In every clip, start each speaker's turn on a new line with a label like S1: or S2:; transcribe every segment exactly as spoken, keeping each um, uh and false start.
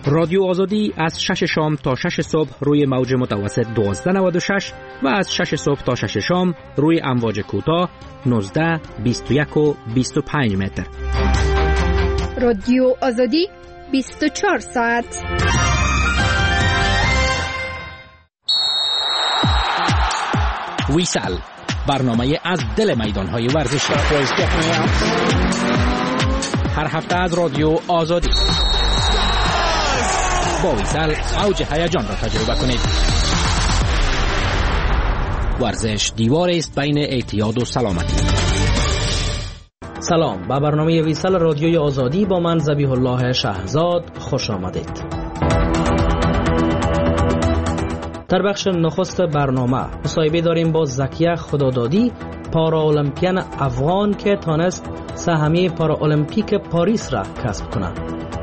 S1: رادیو آزادی از شش شام تا شش صبح روی موج متوسط دوازده نود و شش و از شش صبح تا شش شام روی امواج کوتاه نوزده بیست و یک و بیست و پنج متر.
S2: رادیو آزادی بیست و چهار ساعت.
S1: ویسال، برنامه از دل میدان‌های ورزشی. هر هفته از رادیو آزادی. با ویسال اوج هیجان را تجربه کنید. ورزش دیواری است بین اعتیاد و سلامتی.
S3: سلام، به برنامه ویسال رادیوی آزادی با من ذبیح الله شهزاد خوش آمدید. در بخش نخست برنامه مصاحبه داریم با زکیه خدادادی، پارالمپیان افغان که تانست سهمیه پارالمپیک پاریس را کسب کند.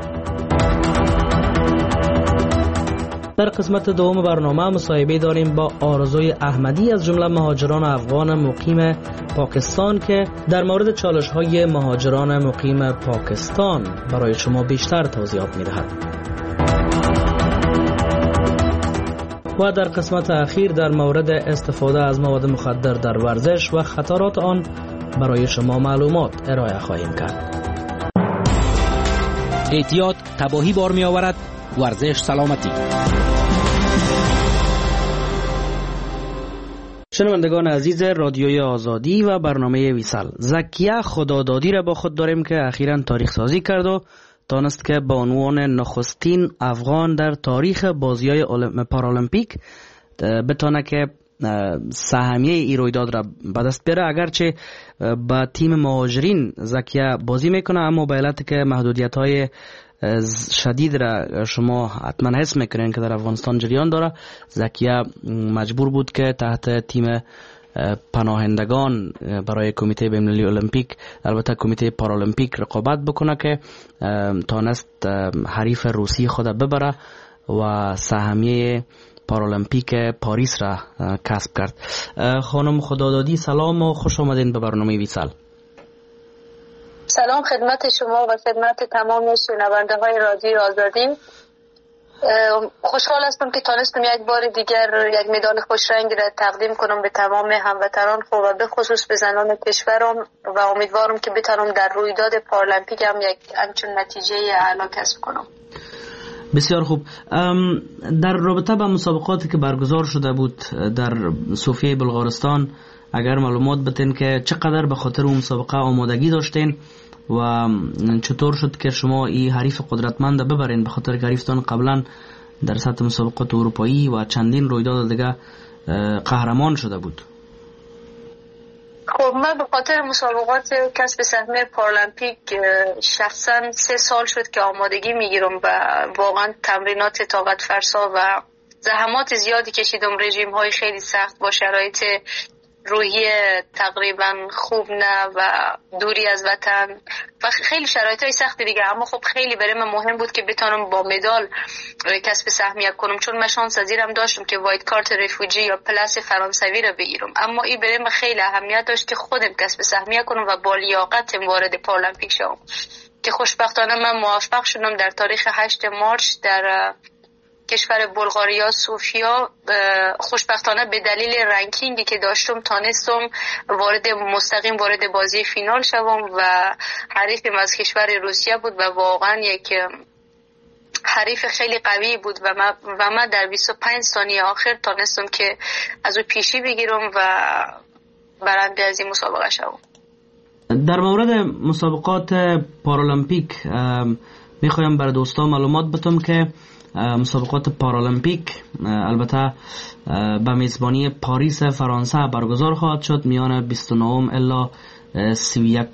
S3: در قسمت دوم برنامه مصاحبه داریم با آرزوی احمدی از جمله مهاجران افغان مقیم پاکستان که در مورد چالش‌های مهاجران مقیم پاکستان برای شما بیشتر توضیحات می‌دهد. و در قسمت اخیر در مورد استفاده از مواد مخدر در ورزش و خطرات آن برای شما معلومات ارائه خواهیم کرد.
S1: اعتیاد تباهی بار می آورد، ورزش سلامتی.
S3: شنوندگان عزیز رادیوی آزادی و برنامه ویسال، زکیه خدادادی را با خود داریم که اخیراً تاریخ سازی کرد و دانست که به عنوان نخستین افغان در تاریخ بازی‌های پارالمپیک بتونه که سهمیه ای رویداد را به دست بیاره. اگرچه با تیم مهاجرین زکیه بازی میکنه، اما به علت که محدودیت‌های شدید را شما حتما حس میکنین که در افغانستان جریان داره، زکیه مجبور بود که تحت تیم پناهندگان برای کمیته بین‌المللی المپیک، البته کمیته پارالمپیک، رقابت بکنه که تانست حریف روسی خود ببره و سهمیه پارالمپیک پاریس را کسب کرد. خانم خدادادی سلام و خوش آمدین به برنامه ویسال.
S4: سلام خدمت شما و خدمت تمام شنونده های رادیو آزادی. خوشحال هستم که تانستم یک بار دیگر یک مدال خوشرنگ را تقدیم کنم به تمام هموطنان خود و به خصوص به زنان کشورم و امیدوارم که بتونم در رویداد پارالمپیک هم یک همچون نتیجه اعلی کسب کنم.
S3: بسیار خوب. در رابطه با مسابقاتی که برگزار شده بود در صوفیه بلغارستان، اگر معلومات بتین که چقدر به خاطر اون مسابقه آمادگی داشتین و چطور شد که شما این حریف قدرتمند ببرین، به خاطر که حریفتان قبلا در سطح مسابقات اروپایی و چندین رویداد دیگه قهرمان شده بود؟
S4: خب من به خاطر مسابقات کسب سهمیه پارالمپیک شخصا سه سال شد که آمادگی میگیرم و واقعا تمرینات طاقت فرسا و زحمات زیادی کشیدم، رژیم های خیلی سخت با شرایط روحی تقریبا خوب نه و دوری از وطن و خیلی شرایط های سختی دیگه، اما خب خیلی برای من مهم بود که بتونم با مدال کسب سهمیه کنم، چون من شانس پذیرم داشتم که وایت کارت رفوجی یا پلاس فرانسوی رو بگیرم، اما این برای من خیلی اهمیت داشت که خودم کسب سهمیه کنم و با لیاقت وارد پارالمپیک شدم که خوشبختانه من موفق شدم. در تاریخ هشت مارس در کشور بلغاریا صوفیا خوشبختانه به دلیل رنکینگی که داشتم تانستم وارد مستقیم وارد بازی فینال شوم و حریفم از کشور روسیه بود و واقعا یک حریف خیلی قوی بود و من و من در بیست و پنج ثانیه آخر تانستم که از او پیشی بگیرم و برنده از این مسابقه شوم.
S3: در مورد مسابقات پارالمپیک میخوایم برای دوستان معلومات بدم که مسابقات پارالمپیک البته به میزبانی پاریس فرانسه برگزار خواهد شد میان بیست و نه الی سی و یک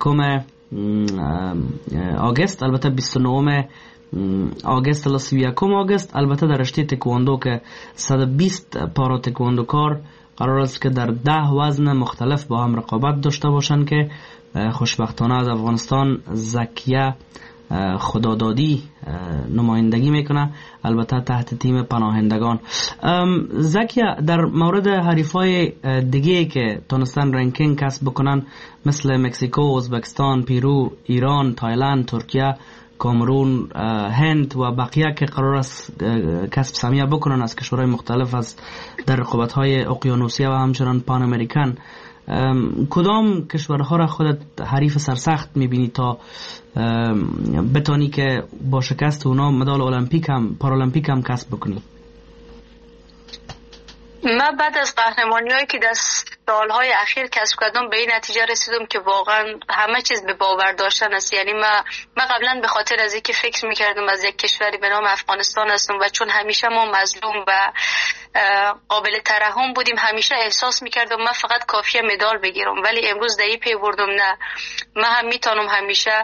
S3: آگوست، البته بیست و نه آگوست الی سی و یک آگوست. البته در رشته تکواندو که صد و بیست پارا تکواندوکار قرار است که در ده وزن مختلف با هم رقابت داشته باشند که خوشبختانه از افغانستان زکیه خدادادی نمایندگی میکنه، البته تحت تیم پناهندگان. زکیه، در مورد حریفای دیگه که تونستن رنکینگ کسب بکنن مثل مکزیکو، ازبکستان، پیرو، ایران، تایلند، ترکیه، کامرون، هند و بقیه که قرار است کسب سهمیه بکنن از کشورهای مختلف از در رقابت‌های اقیانوسیه و همچنان پان امریکن، کدام کشورها را خودت حریف سرسخت می‌بینی تا بتانی که با شکست اونا مدال المپیک هم پارالمپیک هم کسب بکنی؟
S4: من بعد از قهرمانی‌هایی که در سالهای اخیر کسب کردم به این نتیجه رسیدم که واقعا همه چیز به باور داشتن است. یعنی من من قبلا به خاطر از اینکه فکر می‌کردم از یک کشوری به نام افغانستان هستم و چون همیشه ما مظلوم و قابل ترحم بودیم، همیشه احساس می‌کردم من فقط کافیه مدال بگیرم، ولی امروز در این پی بردم نه، من هم میتونم همیشه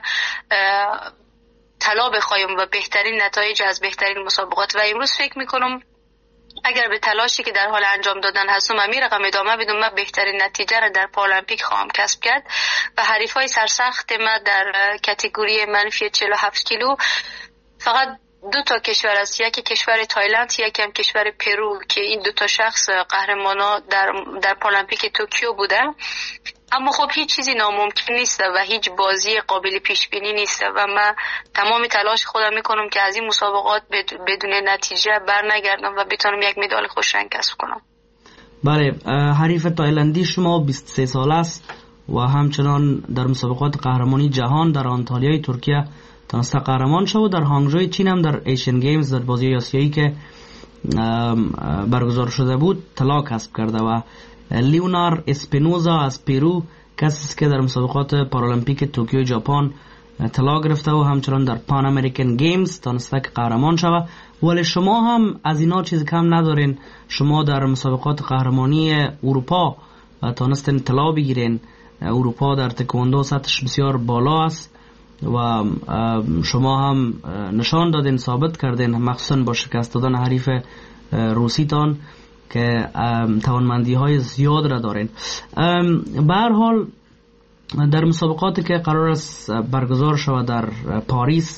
S4: طلا بخوایم و بهترین نتایج از بهترین مسابقات. و امروز فکر می‌کنم اگر به تلاشی که در حال انجام دادن هستم همین رقم ادامه بدم، من بهترین نتیجه را در پارالمپیک خواهم کسب کرد. و حریفای سرسخت من در کاتگوری منفی چهل و هفت کیلو فقط دو تا کشور است، یکی کشور تایلند، یکی هم کشور پرو، که این دو تا شخص قهرمانا در در پارالمپیک توکیو بودن. اما خب هیچ چیزی ناممکن نیست و هیچ بازی قابل پیش بینی نیست و من تمام تلاش خودم میکنم که از این مسابقات بدون نتیجه بر نگردم و بتونم یک مدال خوش رنگ کسب کنم.
S3: بله، حریف تایلندی شما بیست و سه ساله است و همچنان در مسابقات قهرمانی جهان در آنتالیای ترکیه تونسته قهرمان شد و در هانگژوی چین هم در ایشین گیمز در بازی آسیایی که برگزار شده بود طلا کسب کرده. و لیونار اسپینوزا از پرو کسی است که در مسابقات پارالمپیک توکیو ژاپن طلا گرفته و همچنان در پان امریکن گیمز تونسته که قهرمان شود. ولی شما هم از اینا چیز کم ندارین، شما در مسابقات قهرمانی اروپا تونستین طلا بگیرین. اروپا در تکواندو سطحش بسیار بالا است و شما هم نشان دادین، ثابت کردین، مخصوصا با شکست دادن حریف روسیتان که توانمندی های زیاد را دارین. به هر حال در مسابقاتی که قرار است برگزار شود در پاریس،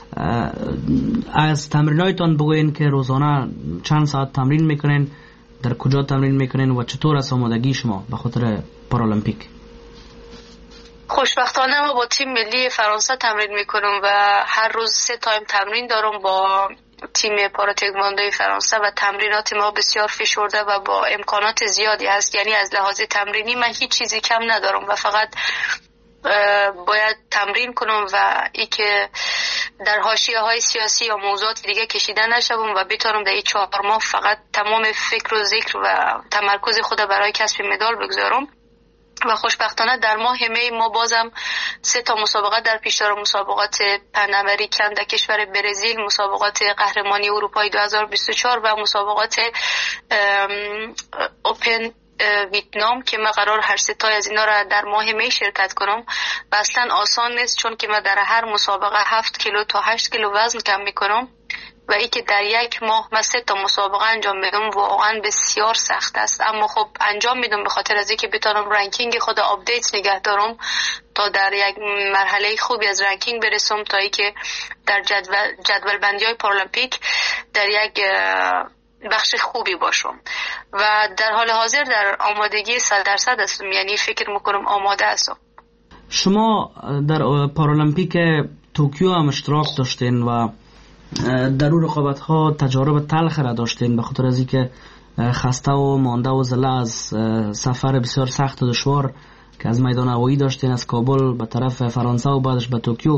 S3: از تمرینایتان بگوین که روزانه چند ساعت تمرین میکنین، در کجا تمرین میکنین و چطور است آمادگی شما به خاطر پارالمپیک؟
S4: خوشبختانه ما با تیم ملی فرانسه تمرین میکنم و هر روز سه تایم تمرین دارم با تیم پاراتکواندوی فرانسه و تمرینات ما بسیار فشرده و با امکانات زیادی هست. یعنی از لحاظ تمرینی من هیچ چیزی کم ندارم و فقط باید تمرین کنم و ای که در حاشیه های سیاسی یا موضوعات دیگه کشیده نشوم و بتونم در این چهار ماه فقط تمام فکر و ذکر و تمرکز خود برای کسب مدال بگذارم. و خوشبختانه در ماه می ما بازم سه تا مسابقات در پیش دارم، مسابقات پن امریکن در کشور برزیل، مسابقات قهرمانی اروپای دو هزار و بیست و چهار و مسابقات اوپن ویتنام که من قرار هر سه تا از اینا را در ماه می شرکت کنم. و اصلا آسان نیست چون که من در هر مسابقه هفت کیلو تا هشت کیلو وزن کم میکنم و ای که در یک ماه من سه تا مسابقه انجام میدم واقعا بسیار سخت است. اما خب انجام میدم به خاطر از اینکه بتونم رنکینگ خود آپدیت نگه دارم تا در یک مرحله خوبی از رنکینگ برسم، تا ای که در جدول جدول بندی های پارالمپیک در یک بخش خوبی باشم. و در حال حاضر در آمادگی صد درصد هستم، یعنی فکر میکنم آماده هستم.
S3: شما در پارالمپیک توکیو هم اشتراک داشتین و در اون رقابت ها تجارب تلخ را داشتین به خاطر از اینکه خسته و مانده و زله از سفر بسیار سخت و دشوار که از میدان هوایی داشتین از کابل به طرف فرانسه و بعدش به توکیو.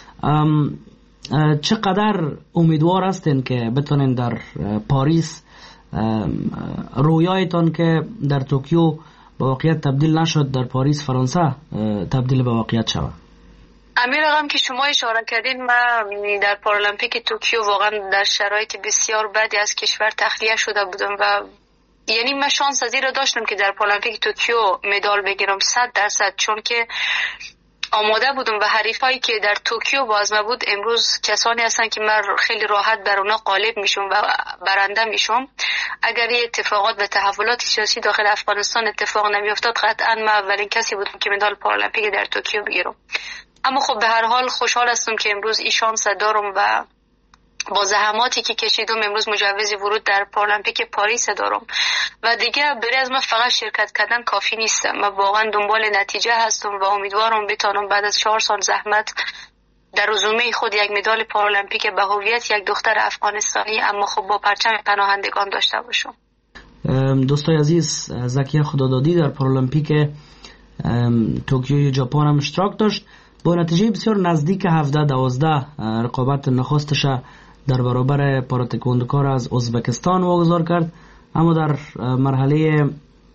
S3: چقدر امیدوار هستین که بتونین در پاریس رویایتان که در توکیو به واقعیت تبدیل نشد در پاریس فرانسه تبدیل به واقعیت شود؟
S4: امیر رقم که شما اشاره کردین، من در پارالمپیک توکیو واقعا در شرایط بسیار بدی از کشور تخلیه شده بودم و یعنی من شانس از این را داشتم که در پارالمپیک توکیو مدال بگیرم صد درصد، چون که آماده بودم و حریفایی که در توکیو باز ما بود امروز کسانی هستن که من خیلی راحت بر اونا غالب میشم و برنده میشم. اگر این اتفاقات و تحولات سیاسی داخل افغانستان اتفاق نمیافتاد قطعا من اولین کسی بودم که مدال پارالمپیک در توکیو بگیرم. اما خب به هر حال خوشحال هستم که امروز این شانس دارم و با زحماتی که کشیدم امروز مجوز ورود در پارالمپیک پاریس دارم و دیگه برای از من فقط شرکت کردن کافی نیست. من واقعا دنبال نتیجه هستم و امیدوارم بتونم بعد از چهار سال زحمت در رزومه خود یک مدال پارالمپیک به هویت یک دختر افغانستانی اما خب با پرچم پناهندگان داشته باشم.
S3: دوستای عزیز، زکیه خدادادی در پارالمپیک توکیو ژاپن هم اشتراک داشت. با نتیجه بسیار نزدیک هفده دوازده رقابت نخستش در برابر پاراتکواندوکار از ازبکستان واگذار کرد، اما در مرحله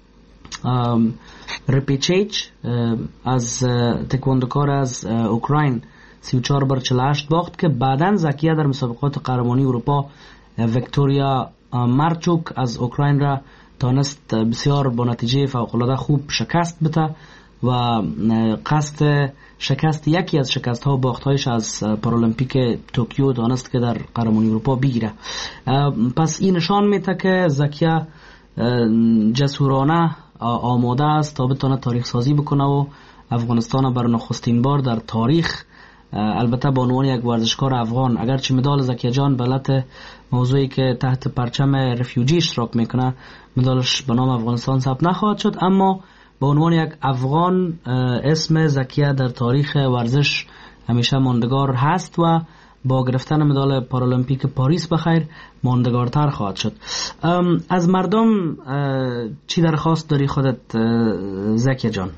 S3: رپیچیج از تکواندوکار از اوکراین سی و چهار بر چهل و هشت باخت که بعداً زکیه در مسابقات قهرمانی اروپا ویکتوریا مارچوک از اوکراین را تانست بسیار با نتیجه فوق‌العاده خوب شکست بده و قصد شکست یکی از شکست ها و باخت هایش از پارالمپیک توکیو تانست که در قهرمانی اروپا بگیره. پس این نشان میده که زکیه جسورانه آماده است تا بتونه تاریخ سازی بکنه و افغانستان بر نخستین بار در تاریخ، البته به عنوان یک ورزشکار افغان، اگرچه مدال زکیه جان بلت موضوعی که تحت پرچم رفیوجی اشتراک میکنه مدالش به نام افغانستان ثبت نخواهد شد، اما به عنوان یک افغان اسم زکیه در تاریخ ورزش همیشه ماندگار هست و با گرفتن مدال پارالمپیک پاریس بخیر ماندگارتر خواهد شد. از مردم چی درخواست داری خودت زکیه جان؟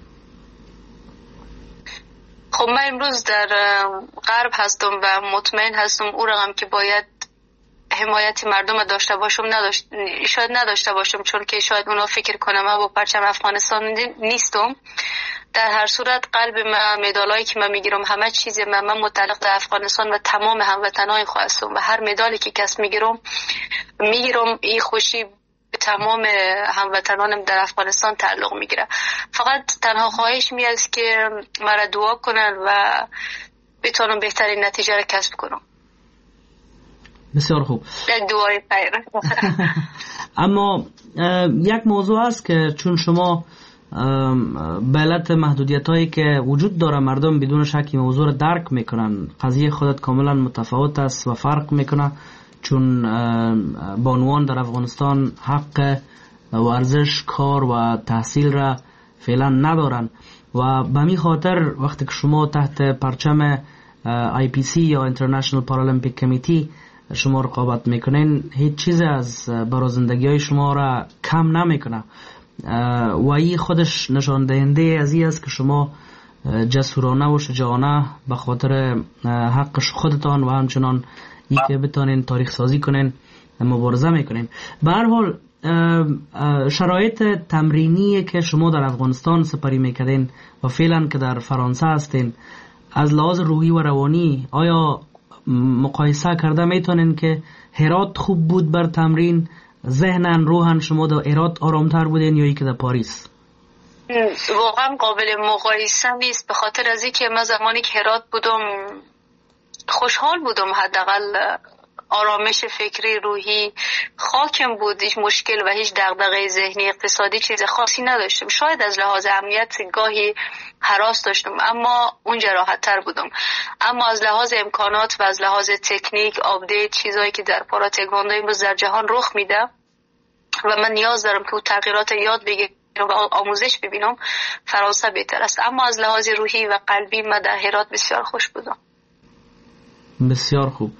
S4: خب من امروز در غرب هستم و مطمئن هستم او رقم که باید حمایت مردم داشته باشم نداشت شاید نداشته باشم، چون که شاید اونا فکر کنم من با پرچم افغانستان نیستم. در هر صورت قلب من، مدالایی که من میگیرم، همه چیز من, من متعلق به افغانستان و تمام هموطنان خود هستم و هر مدالی که کس میگیرم میگیرم این خوشی به تمام هموطنانم در افغانستان تعلق میگیره. فقط تنها خواهش می است که مرا دعا کنن و بتونم بهترین نتیجه را کسب کنم.
S3: بسیار خوب.
S4: یک دعای خیر.
S3: اما یک موضوع است که چون شما به علت محدودیت هایی که وجود داره مردم بدون شک این موضوع را درک میکنن، قضیه خودت کاملا متفاوت است و فرق میکنه، چون بانوان در افغانستان حق ورزش، کار و تحصیل را فعلا ندارن و به می خاطر وقتی که شما تحت پرچم آی پی سی یا International Paralympic Committee شما رقابت میکنین، هیچ چیز از برازندگی های شما را کم نمیکنه و این خودش نشان دهنده از این است که شما جسورانه و شجاعانه به خاطر حق خودتان و همچنان این که بتانین تاریخ سازی کنین مبارزه میکنین. به هر حال شرایط تمرینی که شما در افغانستان سپری میکردین و فعلا که در فرانسه هستین، از لحاظ روحی و روانی آیا مقایسه کرده میتونین که هرات خوب بود بر تمرین، ذهنن روحن شما در هرات آرامتر بودین یا ای که در پاریس؟
S4: واقعا قابل مقایسه نیست، به خاطر از اینکه من زمانی که هرات بودم خوشحال بودم، حداقل آرامش فکری روحی خاکم بود، هیچ مشکل و هیچ دغدغه ذهنی اقتصادی چیز خاصی نداشتم. شاید از لحاظ امنیت گاهی هراس داشتم اما اونجا راحت تر بودم، اما از لحاظ امکانات و از لحاظ تکنیک، آپدیت، چیزایی که در پارا تکواندو امروز در جهان رخ میده و من نیاز دارم که اون تغییرات یاد بگیرم و آموزش ببینم، فرانسه بهتر است. اما از لحاظ روحی و قلبی من در هرات بسیار خوش بودم.
S3: بسیار خوب.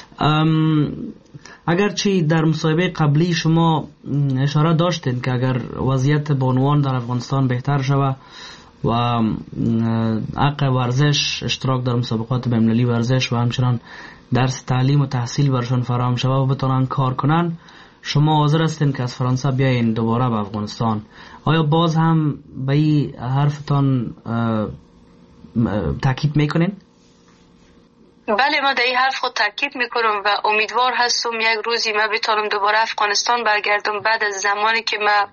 S3: اگرچه در مصاحبه قبلی شما اشاره داشتین که اگر وضعیت بانوان در افغانستان بهتر شود و حق ورزش، اشتراک در مسابقات بین‌المللی ورزش و همچنان درس تعلیم و تحصیل برشان فراهم شود و بتونن کار کنن، شما حاضر هستین که از فرانسه بیاین دوباره به افغانستان؟ آیا باز هم به این حرفتان تاکید میکنین؟
S4: بله، ما در این حرف خود تاکید میکنم و امیدوار هستم یک روزی من بتونم دوباره افغانستان برگردم بعد از زمانی که من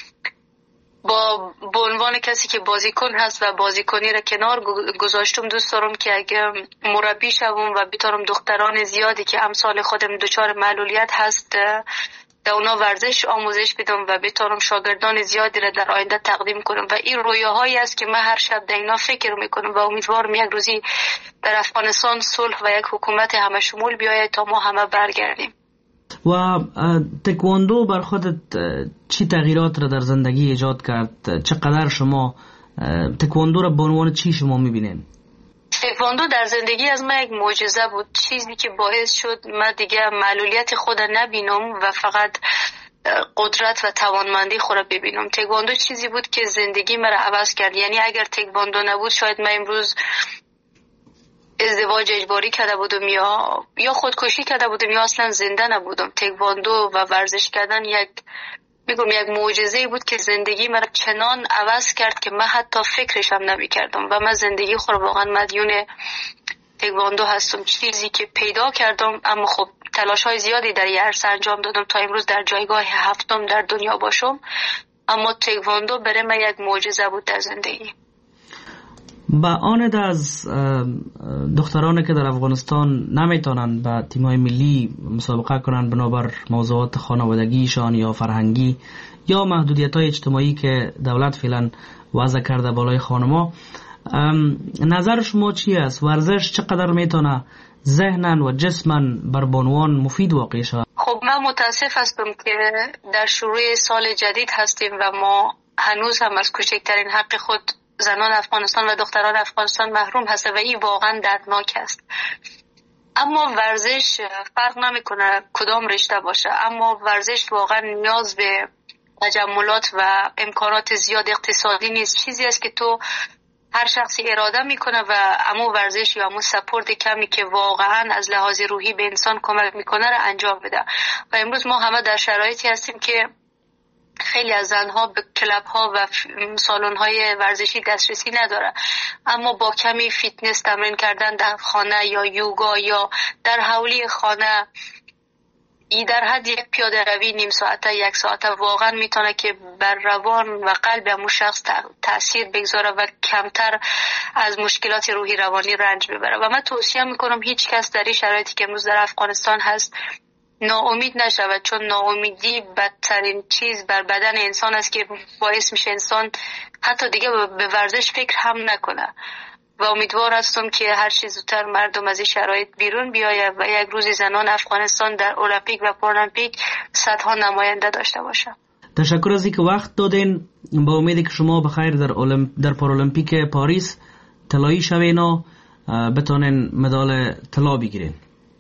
S4: با به عنوان کسی که بازیکن هست و بازیکنی را کنار گذاشتم. دوست دارم که اگه مربی شوم و بتونم دختران زیادی که امثال خودم دچار معلولیت هست در اونا ورزش آموزش بدم و بتونم شاگردان زیادی را در آینده تقدیم کنم و این رویاهایی است که من هر شب در اینا فکر میکنم و امیدوارم یک روزی در افغانستان صلح و یک حکومت همه شمول بیاید تا ما همه برگردیم.
S3: و تکواندو بر خودت چی تغییرات را در زندگی ایجاد کرد؟ چقدر شما تکواندو را به عنوان چی شما میبینین؟
S4: تکواندو در زندگی از من یک معجزه بود، چیزی که باعث شد من دیگه معلولیت خود نبینم و فقط قدرت و توانمندی خود ببینم. تکواندو چیزی بود که زندگی مرا عوض کرد. یعنی اگر تکواندو نبود شاید من امروز ازدواج اجباری کرده بودم یا یا خودکشی کرده بودم یا اصلا زنده نبودم. تکواندو و ورزش کردن یک میگم یک معجزه بود که زندگی مرا چنان عوض کرد که من حتی فکرش هم نمی‌کردم و من زندگی خود واقعا مدیون تکواندو هستم. چیزی که پیدا کردم، اما خب تلاش‌های زیادی در این عرصه انجام دادم تا امروز در جایگاه هفتم در دنیا باشم، اما تکواندو برای من یک معجزه بود در زندگی.
S3: با آن از دخترانی که در افغانستان نمیتونن با تیم‌های ملی مسابقه کنن بنابر موضوعات خانوادگیشان یا فرهنگی یا محدودیت‌های اجتماعی که دولت فعلا وضع کرده بالای خانما، نظر شما چی است؟ ورزش چقدر میتونه ذهناً و جسماً بر بانوان مفید واقع شود؟
S4: خب من متاسف هستم که در شروع سال جدید هستیم و ما هنوز هم از کوچکترین حق خود زنان افغانستان و دختران افغانستان محروم هست و این واقعا دردناک است. اما ورزش فرق نمیکنه کدام رشته باشه، اما ورزش واقعا نیاز به تجملات و امکانات زیاد اقتصادی نیست. چیزی است که تو هر شخصی اراده میکنه و امو ورزش یا امو سپورت کمی که واقعا از لحاظ روحی به انسان کمک میکنه رو انجام بده. و امروز ما همه در شرایطی هستیم که خیلی از زنها به کلاب ها و سالن های ورزشی دسترسی نداره، اما با کمی فیتنس تمرین کردن در خانه یا یوگا یا در حولی خانه ای در حد یک پیاده روی نیم ساعته یک ساعته واقعا میتونه که بر روان و قلب همون شخص تأثیر بگذاره و کمتر از مشکلات روحی روانی رنج ببره. و من توصیه میکنم هیچ کس در این شرایطی که امروز در افغانستان هست ناامید نشود، چون ناامیدی بدترین چیز بر بدن انسان است که باعث میشه انسان حتی دیگه به ورزش فکر هم نکنه. و امیدوار هستم که هر چیز زودتر مردم از این شرایط بیرون بیاید و یک روزی زنان افغانستان در المپیک و پارالمپیک صدها نماینده داشته باشه.
S3: تشکر از اینکه وقت دادین. با امیدی که شما بخیر در اولمپ... در پارالمپیک پاریس طلایی شوین و بتونین مدال طلا بگیرین.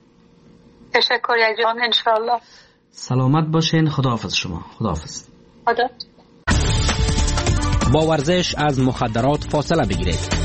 S4: تشکر یک جان انشاءالله.
S3: سلامت باشین. خداحافظ شما. خداحافظ.
S4: خدا.
S1: با ورزش از مخدرات فاصله بگیرید.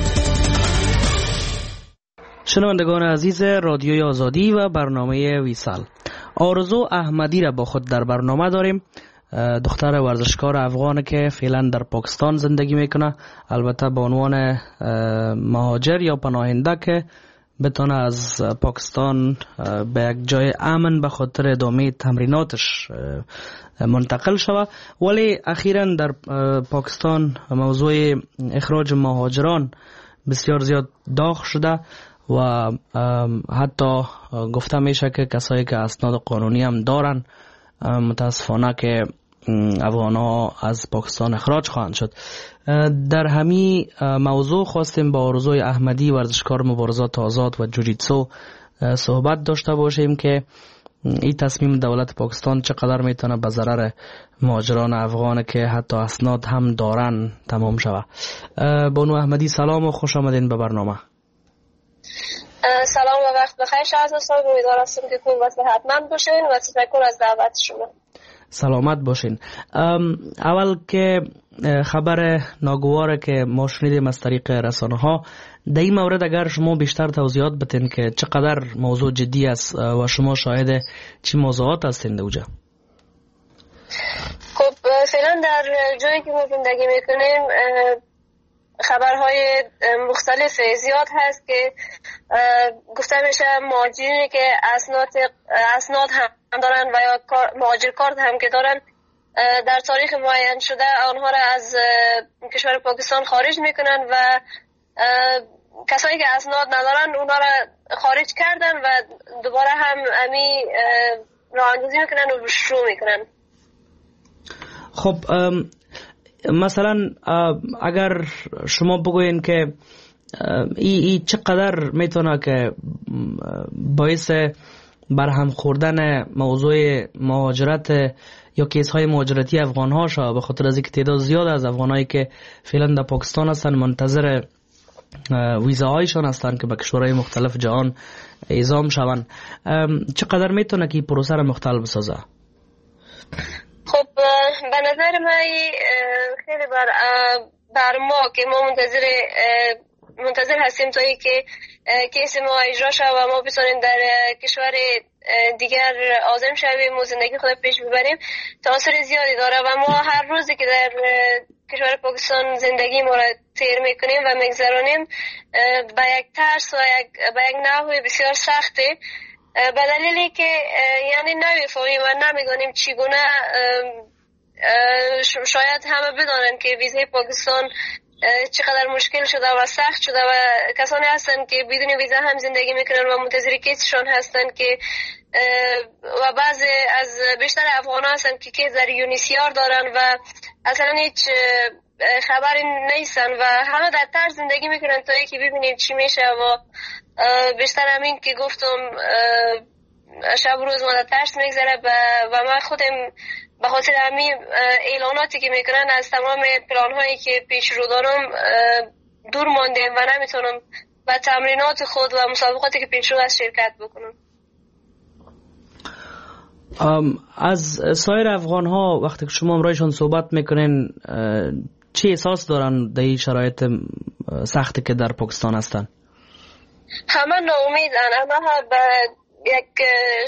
S3: شنوندگان عزیز رادیوی آزادی و برنامه ویسال، آرزو احمدی را با خود در برنامه داریم. دختر ورزشکار افغان که فعلا در پاکستان زندگی میکنه، البته به عنوان مهاجر یا پناهنده که بتونه از پاکستان به یک جای امن به خاطر ادامه تمریناتش منتقل شود. ولی اخیراً در پاکستان موضوع اخراج مهاجران بسیار زیاد داغ شده و حتی گفته میشه که کسایی که اسناد قانونی هم دارن متاسفانه که افغان‌ها از پاکستان اخراج خواهند شد. در همین موضوع خواستیم با آرزوی احمدی ورزشکار مبارزات آزاد و جوجیتسو صحبت داشته باشیم که این تصمیم دولت پاکستان چقدر میتونه به ضرر مهاجران افغان که حتی اسناد هم دارن تمام شود. بانو احمدی سلام و خوش آمدین به برنامه.
S5: سلام و وقت بخیر شهرزاد صاحب، امیدوار هستم که خوب و صحتمند باشین و تشکر از دعوت شما.
S3: سلامت باشین. اول که خبر ناگواره که ما شنیدیم از طریق رسانه ها، در این مورد اگر شما بیشتر توضیحات بتین که چقدر موضوع جدی است و شما شاهد چی موضوعات هستین دوجا؟
S5: خب فعلا در جایی که ما زندگی میکنیم خبرهای مختلف زیاد هست که گفته میشه مهاجرینی که اسناد اسناد هم دارن و یا مهاجر کارت هم که دارن در تاریخ معین شده آنها را از کشور پاکستان خارج میکنن و کسایی که اسناد ندارن اونها را خارج کردن و دوباره هم امی راه اندازی میکنن و شروع میکنن.
S3: خب مثلا اگر شما بگوین که ای, ای چقدر میتونه که باعث برهم خوردن موضوع مهاجرت یا کیس های مهاجرتی افغان ها شد، به خاطر از اینکه تعداد زیاد از افغان هایی که فعلا در پاکستان هستن منتظر ویزاهایشان هستند که به کشورهای مختلف جهان اعزام شوند. چقدر میتونه که این پروسه را مختل بسازه؟
S5: خب به نظر من خیلی بر, بر ما که ما منتظر منتظر هستیم تا ای که کیس ما اجرا شد و ما بتونیم در کشور دیگر عازم شویم و زندگی خود پیش ببریم تاثیر زیادی داره و ما هر روزی که در کشور پاکستان زندگی ما را تیر میکنیم و میگذرانیم با یک ترس و یک با یک نحو بسیار سخته، به دلیلی که یعنی نمیفهمیم و نمیدونیم چگونه. شاید همه بدانند که ویزای پاکستان چقدر مشکل شده و سخت شده و کسانی هستند که بدون ویزا هم زندگی میکنن و منتظر کیسشون هستند که و بعضی از بیشتر افغان ها هستند که کیس در یونیسیار دارن و اصلا هیچ خبری نیستن و همه در ترس زندگی میکنن تا اینکه ببینیم چی میشه و بیشتر همین که گفتم شب و روز ما در ترس میگذره و من خودم به خاطر همین اعلاناتی که میکنن از تمام پلان هایی که پیش رو دارم دور ماندیم و نمیتونم به تمرینات خود و مسابقاتی که پیش رو از شرکت بکنم.
S3: از سایر افغان ها وقتی که شما امرایشان صحبت میکنین چی احساس دارن در این شرایط سختی که در پاکستان هستن؟
S5: همه ناامیدن، همه به یک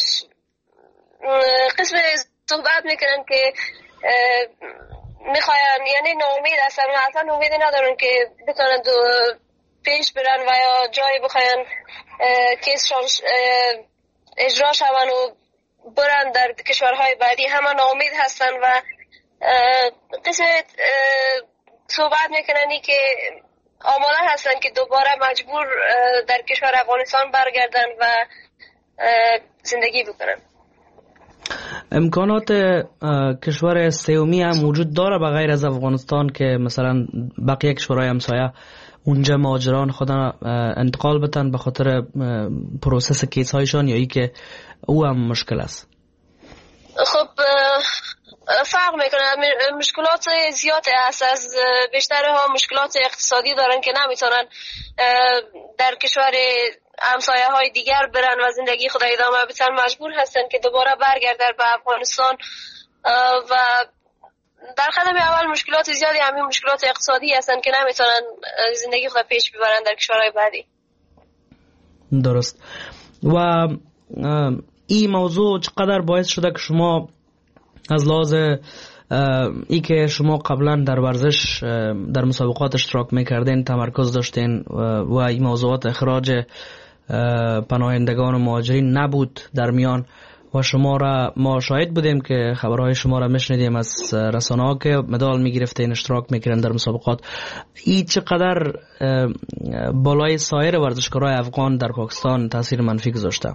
S5: قسم صحبت میکنن که میخواین، یعنی ناامید هستن و اصلا امیدی ندارن که بتونن پیش برن و یا جایی بخواین کیسشان اجرا شون و برن در کشورهای بعدی. همه ناامید هستن و قسم صحبت میکنن که آماده هستن که دوباره مجبور در کشور افغانستان برگردن و زندگی بکنن.
S3: امکانات کشور سومی هم وجود داره به غیر از افغانستان که مثلا بقیه کشورهای همسایه اونجا مهاجران خودن انتقال بتن به خاطر پروسس کیس هایشان یا ای که او هم مشکل است؟
S5: خب فرق میکنه، مشکلات زیاده هست. از بیشتر ها مشکلات اقتصادی دارن که نمیتونن در کشور همسایه های دیگر برن و زندگی خود ادامه بدن، مجبور هستن که دوباره برگردن به افغانستان و در قدم اول مشکلات زیادی همین مشکلات اقتصادی هستن که نمیتونن زندگی خود پیش ببرن در کشورهای بعدی.
S3: درست. و این موضوع چقدر باعث شده که شما از لحاظ ای که شما قبلا در ورزش در مسابقات اشتراک میکردین تمرکز داشتین و این موضوعات اخراج پناهندگان و مهاجرین نبود در میان و شما را ما شاهد بودیم که خبرهای شما را میشنیدیم از رسانه ها که مدال میگرفتین اشتراک میکردین در مسابقات. این چقدر بالای سایر ورزشکارهای افغان در پاکستان تاثیر منفی گذاشته؟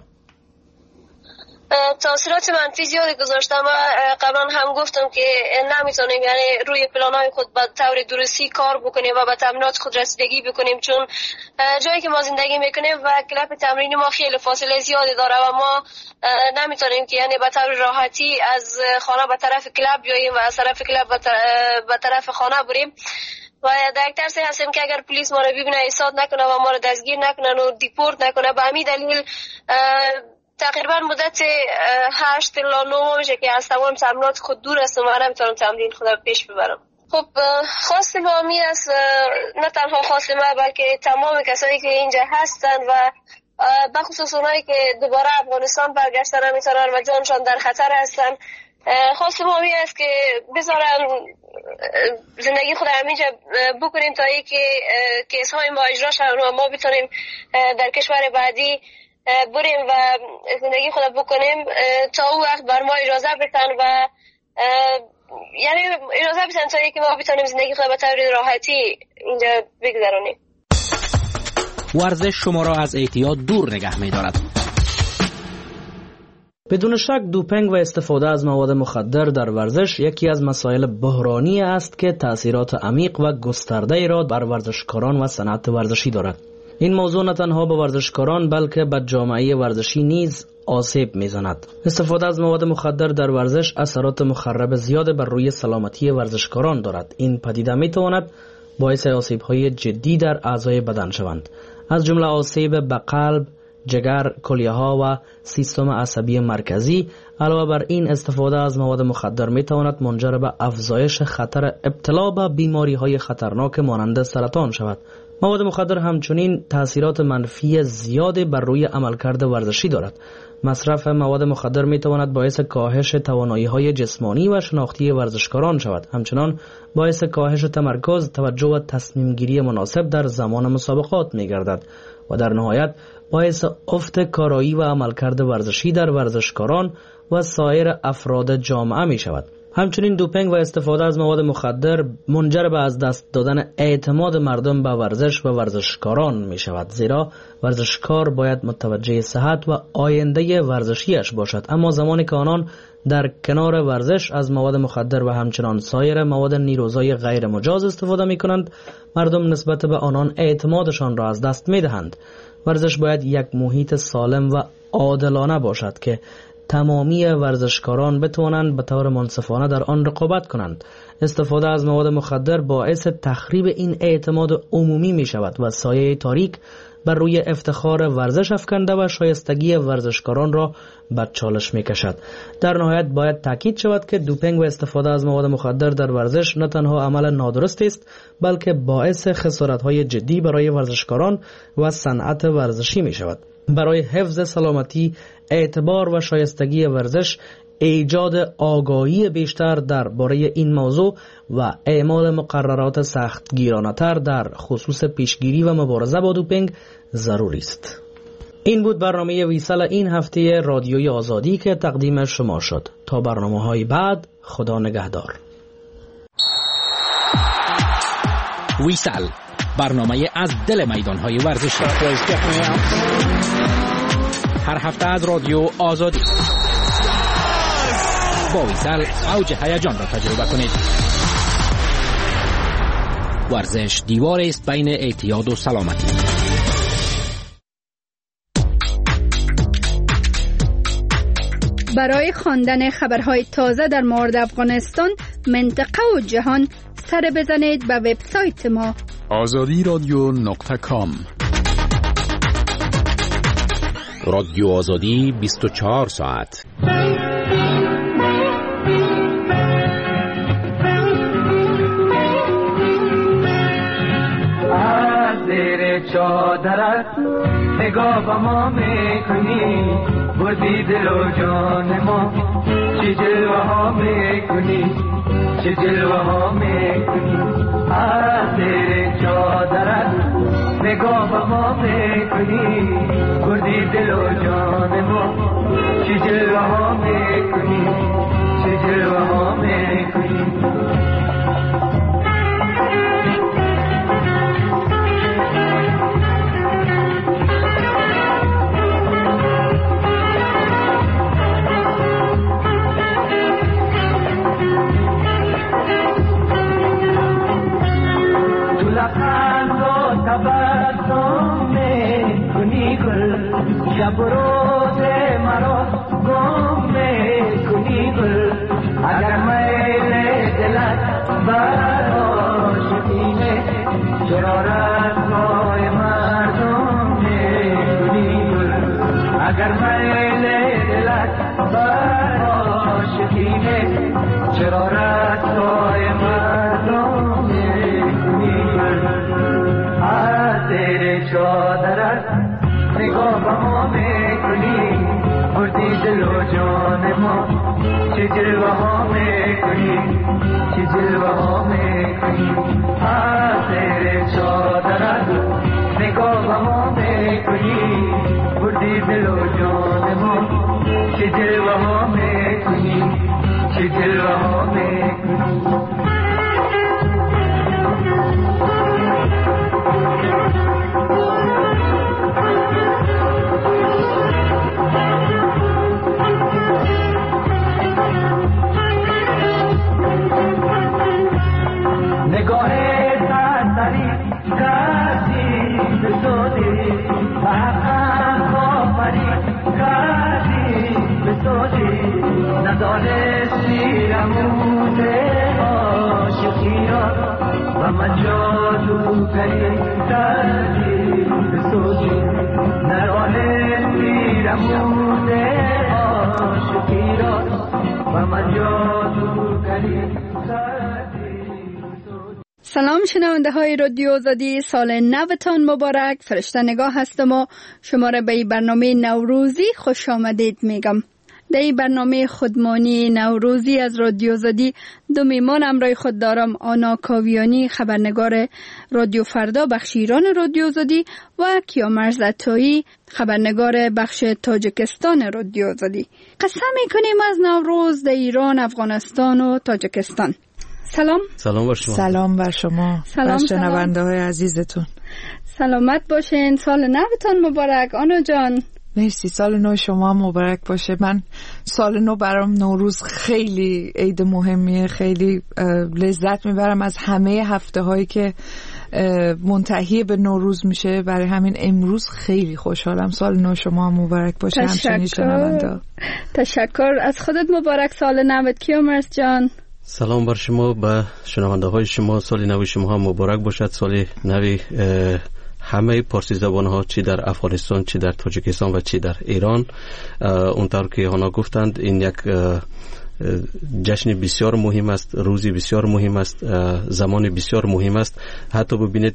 S5: تاثیرات منفی زیادی گذاشتم و قبلا هم گفتم که نمیتونیم یعنی روی پلانهای خود به طور درستی کار بکنیم و به تمرینات خود رسیدگی بکنیم، چون جایی که ما زندگی میکنیم و کلاب تمرینی ما خیلی فاصله زیادی داره و ما نمیتونیم که یعنی به طور راحتی از خانه به طرف کلاب بیاییم و از طرف کلاب به طرف خانه بریم و در یک ترسی هستیم که اگر پلیس ما رو ببینه ایستاد نکنه و ما رو دستگیر نکنه و دیپورت نکنه. به همین دلیل تقریبا مدت هشت تا نه ماه میشه که از تمام تمرینات خود دور هستم و نمیتونم تمرین خود رو پیش ببرم. خب خواست ما همی است، نه تنها خواست ما بلکه تمام کسایی که اینجا هستن و بخصوص اونایی که دوباره افغانستان برگشتن نمیتونن و جانشان در خطر هستن. خواست ما همی است که بذارن زندگی خود همینجا بکنیم تا ای که کیس های ما اجرا شون و ما بتونیم در کشور بعدی بریم و زندگی خود بکنیم تا اون وقت بر ما اجازه بدن و یعنی اجازه بدن تا اینکه ما بتونیم زندگی خود به طور راحتی اینجا بگذرونیم.
S1: ورزش شما را از اعتیاد دور نگه می‌دارد.
S3: بدون شک دوپینگ و استفاده از مواد مخدر در ورزش یکی از مسائل بحرانی است که تأثیرات عمیق و گسترده را بر ورزشکاران و صنعت ورزشی دارد. این موضوع نه تنها به ورزشکاران بلکه به جامعه ورزشی نیز آسیب میزند. استفاده از مواد مخدر در ورزش اثرات مخرب زیاد بر روی سلامتی ورزشکاران دارد. این پدیده میتواند باعث آسیب‌های جدی در اعضای بدن شوند، از جمله آسیب به قلب، جگر، کلیه‌ها و سیستم عصبی مرکزی. علاوه بر این، استفاده از مواد مخدر می‌تواند منجر به افزایش خطر ابتلا به بیماری‌های خطرناک مانند سرطان شود. مواد مخدر همچنین تأثیرات منفی زیادی بر روی عملکرد ورزشی دارد. مصرف مواد مخدر می‌تواند باعث کاهش توانایی‌های جسمانی و شناختی ورزشکاران شود. همچنان باعث کاهش تمرکز، توجه و تصمیم‌گیری مناسب در زمان مسابقات می‌گردد و در نهایت باعث افت کارایی و عملکرد ورزشی در ورزشکاران و سایر افراد جامعه می شود. همچنین دوپینگ و استفاده از مواد مخدر منجر به از دست دادن اعتماد مردم به ورزش و ورزشکاران می شود، زیرا ورزشکار باید متوجه صحت و آینده ورزشیش باشد، اما زمانی که آنان در کنار ورزش از مواد مخدر و همچنان سایر مواد نیروزای غیر مجاز استفاده می کنند، مردم نسبت به آنان اعتمادشان را از دست می دهند. ورزش باید یک محیط سالم و عادلانه باشد که تمامی ورزشکاران بتوانند به طور منصفانه در آن رقابت کنند. استفاده از مواد مخدر باعث تخریب این اعتماد عمومی می شود و سایه تاریک بر روی افتخار ورزش افکنده و شایستگی ورزشکاران را به چالش می کشد. در نهایت باید تاکید شود که دوپینگ و استفاده از مواد مخدر در ورزش نه تنها عمل نادرست است، بلکه باعث خسارت‌های جدی برای ورزشکاران و صنعت ورزشی می شود. برای حفظ سلامتی، اعتبار و شایستگی ورزش، ایجاد آگاهی بیشتر درباره این موضوع و اعمال مقررات سختگیرانه‌تر در خصوص پیشگیری و مبارزه با دوپینگ ضروری است. این بود برنامه ویسال این هفته رادیوی آزادی که تقدیم شما شد. تا برنامه‌های بعد، خدا نگهدار.
S1: ویسال، برنامه از دل میدان‌های ورزشی. هر هفته از رادیو آزادی. با ویسال اوج هیجان را تجربه کنید. ورزش دیوار است بین اعتیاد و سلامتی.
S2: برای خواندن خبرهای تازه در مورد افغانستان، منطقه و جهان، سر بزنید به وبسایت ما
S6: آزادی رادیو نقطه کام.
S1: رادیو آزادی بیست و چهار ساعت.
S7: از زیر چادرت نگاه با ما میکنی، بردی دل و جان ما، چه جلوه ها میکنی، چه جلوه ها میکنی. از زیر چادرت نگاه با ما میکنی، بردی دل و جان ما، چه جلوه ها میکنی، چه جلوه ها میکنی. شب روز مرا گم میکنی گل، اگر میل دلت بر آشتینه، چرا رسوای مردم میکنی گل. اگر میل دلت بر آشتینه، چرا رسوای مردم میکنی گل. از زیر چادرت نگاه با ما میکنی، بردی دل و جان ما، چه جلوه ها میکنی، چه جلوه ها میکنی. از زیر چادرت نگاه با ما میکنی، بردی دل و جان ما، چه جلوه ها میکنی، چه جلوه ها میکنی. نگاه سرسری کردی به سودی، بحقم آفری کردی به سودی. ندانستی رموز عاشقی را و من جادو کری سردی بسوزی نرانه میرموده عاشقی را و من جادو کری سردی.
S2: سلام شنونده های رادیو آزادی، سال نوتان مبارک. فرشته نگاه هستم و شما را به این برنامه نوروزی خوش آمدید میگم. در این برنامه خودمانی نوروزی از رادیو آزادی دو میمان امرای خود دارم. آنا کاویانی، خبرنگار رادیو فردا بخش ایران رادیو آزادی، و کیامرز عطایی، خبرنگار بخش تاجیکستان رادیو آزادی. قسم میکنیم از نوروز در ایران، افغانستان و تاجیکستان. سلام.
S8: سلام بر شما.
S9: سلام بر شما.
S2: سلام
S9: شنونده های عزیزتون.
S2: سلامت باشین. سال نوتان مبارک آنا جان.
S9: مرسی. سال نو شما مبارک باشه. من سال نو برام نوروز خیلی عید مهمیه، خیلی لذت میبرم از همه هفته هایی که منتهی به نوروز میشه. برای همین امروز خیلی خوشحالم. سال نو شما مبارک باشه. همچنین شنونده.
S2: تشکر. از خودت مبارک سال نوت کیامرز جان.
S8: سلام بر شما، به شنونده های شما سال نو شما هم مبارک باشد. سال نو همه پارسی زبان ها، چی در افغانستان، چی در تاجیکستان و چی در ایران. اونطور که آنها گفتند این یک جشن بسیار مهم است، روزی بسیار مهم است، زمان بسیار مهم است. حتی ببینید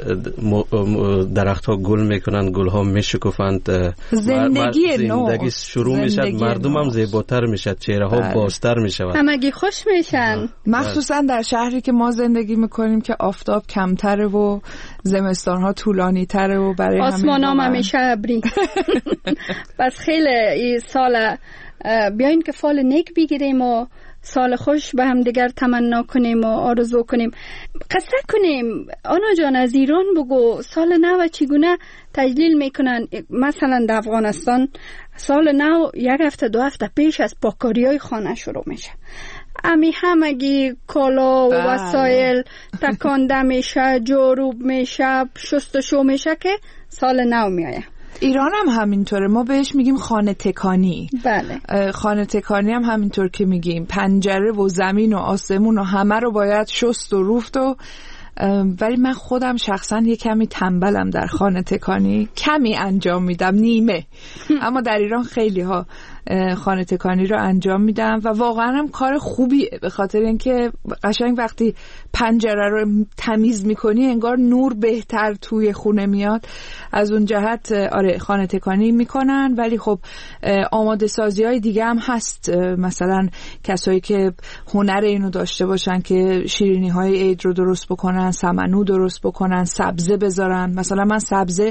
S8: درخت ها گل میکنند، گل ها میشکفند،
S9: زندگی نو
S8: زندگی شروع میشد، مردم هم زیباتر میشد، چهره ها بازتر میشود،
S2: همگی خوش میشن.
S9: مخصوصا در شهری که ما زندگی میکنیم که آفتاب کمتره و زمستان ها طولانی تره و برای
S2: آسمان هم همیشه ابری. بس خیلی این سال بیاین که فال نیک بگیریم و سال خوش به هم دیگر تمنا کنیم و آرزو کنیم. قصه کنیم آنا جان، از ایران بگو سال نو چگونه تجلیل میکنن؟ مثلا در افغانستان سال نو یک هفته دو هفته پیش از پاککاری های خانه شروع میشه. امی همگی کالا و وسایل تکانده میشه، جاروب میشه، شستشو میشه که سال نو میایه.
S9: ایران هم همینطوره، ما بهش میگیم خانه تکانی.
S2: بله.
S9: خانه تکانی هم همینطور که میگیم پنجره و زمین و آسمون و همه رو باید شست و روفت و ولی من خودم شخصا یه کمی تنبلم در خانه تکانی، کمی انجام میدم، نیمه. اما در ایران خیلی ها خانه تکانی رو انجام میدم و واقعا هم کار خوبیه، به خاطر اینکه قشنگ وقتی پنجره رو تمیز میکنی انگار نور بهتر توی خونه میاد. از اون جهت آره خانه تکانی میکنن. ولی خب آماده سازی های دیگه هم هست، مثلا کسایی که هنر اینو داشته باشن که شیرینی های عید رو درست بکنن، سمنو درست بکنن، سبزه بذارن. مثلا من سبزه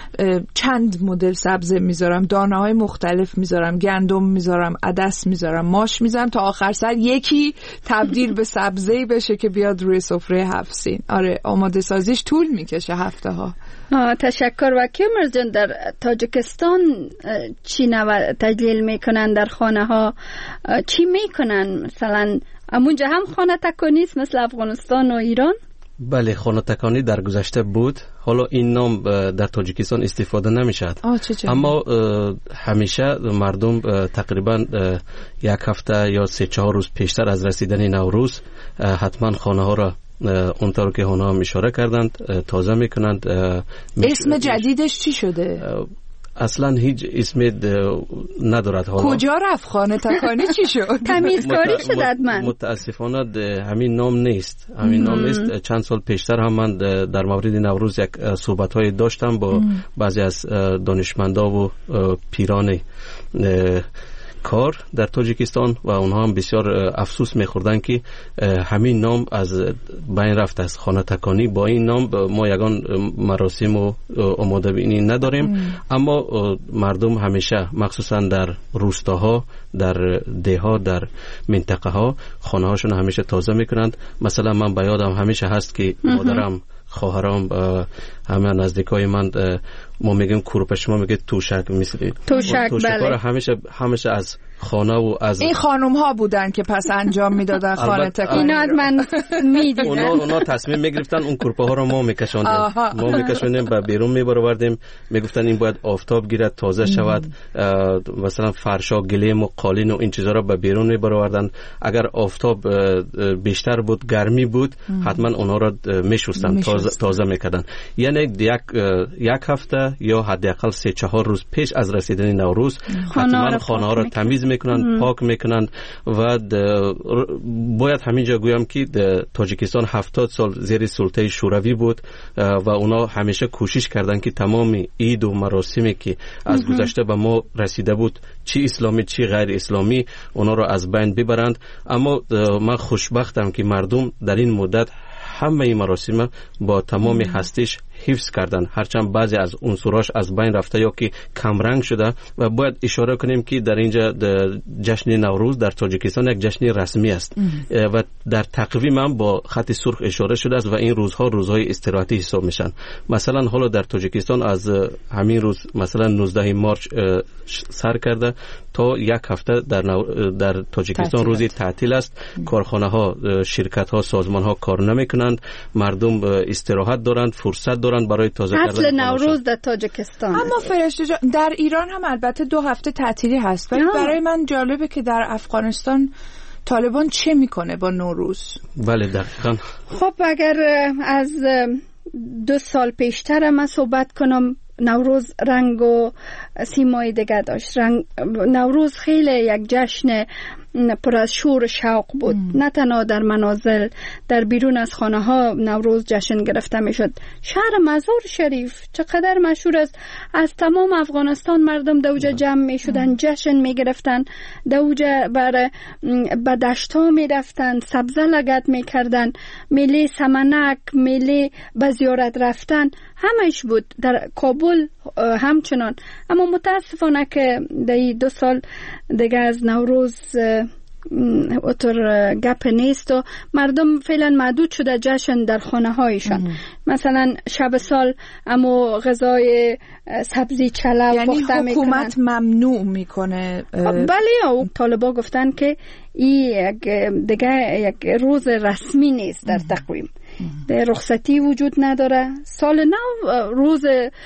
S9: چند مدل سبزه میذارم، دانه های مختلف میذارم، گندم میذارم، عدس میذارم، ماش میذارم، تا آخر سر یکی تبدیل به سبزه‌ای بشه که بیاد روی سفره هفت سین. آره آماده سازیش طول میکشه، هفته ها.
S2: تشکر. و کیامرز جان، در تاجیکستان چی نو تجلیل میکنن در خانه ها؟ چی میکنن؟ مثلا همونجا هم خانه تکانی است مثل افغانستان و ایران؟
S8: بله، خانه تکانی در گذشته بود، حالا این نام در تاجیکستان استفاده نمیشد. اما همیشه مردم تقریبا یک هفته یا سه چهار روز پیشتر از رسیدن نوروز حتما خانه ها را اونطور که اونا هم اشاره کردند تازه میکنند.
S9: اسم جدیدش چی شده؟
S8: اصلا هیچ اسم ندارد. حالا
S9: کجا رفت خانه تکانی؟ چی شد؟
S2: تمیزکاری شد حتما.
S8: متاسفانه همین نام نیست، همین نام نیست. چند سال پیشتر هم من در مورد نوروز یک صحبت های داشتم با بعضی از دانشمندا و پیران کار در تاجیکستان و اونها هم بسیار افسوس میخوردن که همین نام از بین رفت است. خانه تکانی با این نام ما یگان مراسم و آماده بینی نداریم. اما مردم همیشه مخصوصا در روستاها، در دهها، در منطقه ها خانه هاشون همیشه تازه میکنند. مثلا من به یادم همیشه هست که مادرم، خواهرام، همه نزدیکای من، ما میگیم کروپش، ما میگه توشک، مثل
S2: توشک. بله.
S8: همیشه همیشه از خانه و از
S9: این خانم ها بودن که پس انجام میدادن خانه تکانی.
S2: اینا از من میدیدن.
S8: اونا اونا تصمیم میگرفتن اون کورپه ها رو ما میکشوندیم، ما میکشوندیم و بیرون میبروردیم، میگفتن این باید آفتاب گیرد تازه شود، مثلا فرشا گلیم و قالین و این چیزا رو به بیرون میبروردن. اگر آفتاب بیشتر بود، گرمی بود، حتما اونا رو میشستن، تازه تازه میکردن. یعنی یک یک هفته یا حداقل سه چهار روز پیش از رسیدن نوروز حتما خانه ها رو تمیز میکنن، پاک میکنن. و باید همینجا گویم که تاجیکستان هفتاد سال زیر سلطه شوروی بود و اونا همیشه کوشش کردن که تمام عید و مراسمی که از گذشته به ما رسیده بود، چی اسلامی چی غیر اسلامی، اونا رو از بین ببرند. اما من خوشبختم که مردم در این مدت همه این مراسم با تمام هستیش حفظ کردن، هرچند بعضی از عنصراش از بین رفته یا که کمرنگ شده. و باید اشاره کنیم که در اینجا جشن نوروز در تاجیکستان یک جشن رسمی است و در تقویم هم با خط سرخ اشاره شده است و این روزها روزهای استراحتی حساب میشن. مثلا حالا در تاجیکستان از همین روز مثلا نوزده مارچ سر کرده تا یک هفته در نو... در تاجیکستان روزی تعطیل است. کارخانه ها، شرکت ها، سازمان ها کار نمیکنند، مردم استراحت دارند، فرصت دارند برای تازه کردن.
S2: اصل نوروز در تاجیکستان.
S9: اما فرشته جان، در ایران هم البته دو هفته تعطیلی هست، ولی برای من جالبه که در افغانستان طالبان چه میکنه با نوروز؟
S8: بله دقیقاً.
S2: خب اگر از دو سال پیشتر من صحبت کنم، نوروز رنگ و سیمای دیگه داشت. رنگ نوروز خیلی یک جشن پر از شور و شوق بود. ام. نه تنها در منازل، در بیرون از خانه ها نوروز جشن گرفته می شد. شهر مزار شریف چقدر مشهور است، از تمام افغانستان مردم دوجه جمع می شدن، جشن می گرفتن، دوجه بر به دشت ها می رفتن، سبزه لگد می کردن، میله سمنک، میله به زیارت رفتن، همش بود. در کابل همچنان. اما متاسفانه که در دو سال دیگه از نوروز اتر گپ نیست و مردم فعلا محدود شده جشن در خانه هایشان. مثلا شب سال اما غذای سبزی چلو
S9: یعنی
S2: پخته میکنن.
S9: حکومت ممنوع میکنه.
S2: بله، طالبا گفتن که این یک دیگه یک روز رسمی نیست در تقویم. به رخصتی وجود نداره. سال نو روز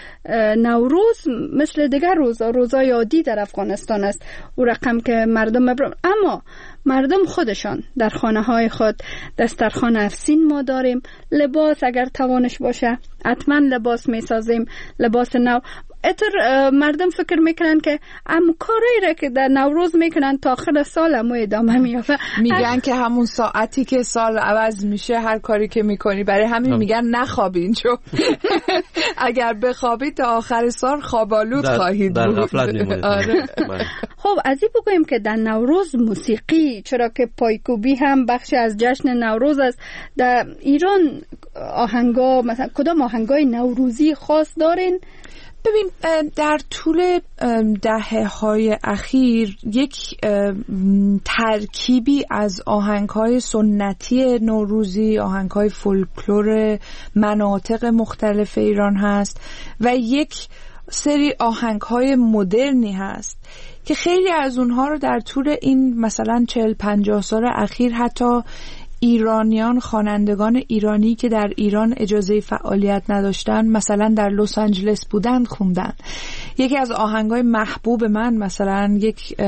S2: نوروز مثل دیگر روز روزای عادی در افغانستان است، او رقم که مردم مبرم. اما مردم خودشان در خانه های خود دسترخوان افسین ما داریم، لباس اگر توانش باشه حتما لباس می سازیم، لباس نو. اتر مردم فکر میکنن که ام کاری را که در نوروز میکنن تا آخر سال هم ادامه میافه.
S9: میگن که همون ساعتی که سال عوض میشه هر کاری که میکنی، برای همین هم. میگن نخوابین، چون اگر بخوابید تا آخر سال خوابالود خواهید
S8: در
S9: بود.
S8: غفلت میمونید.
S2: خب از این بگویم که در نوروز موسیقی، چرا که پایکوبی هم بخشی از جشن نوروز است. در ایران آهنگا مثلا کدام آهنگای نوروزی خاص دارین؟
S9: ببین، در طول دهه‌های اخیر یک ترکیبی از آهنگ‌های سنتی نوروزی، آهنگ‌های فولکلور مناطق مختلف ایران هست و یک سری آهنگ‌های مدرنی هست که خیلی از اونها رو در طول این مثلا چهل پنجاه سال اخیر حتی ایرانیان، خوانندگان ایرانی که در ایران اجازه فعالیت نداشتن، مثلا در لس آنجلس بودن، خوندن. یکی از آهنگای محبوب من مثلا یک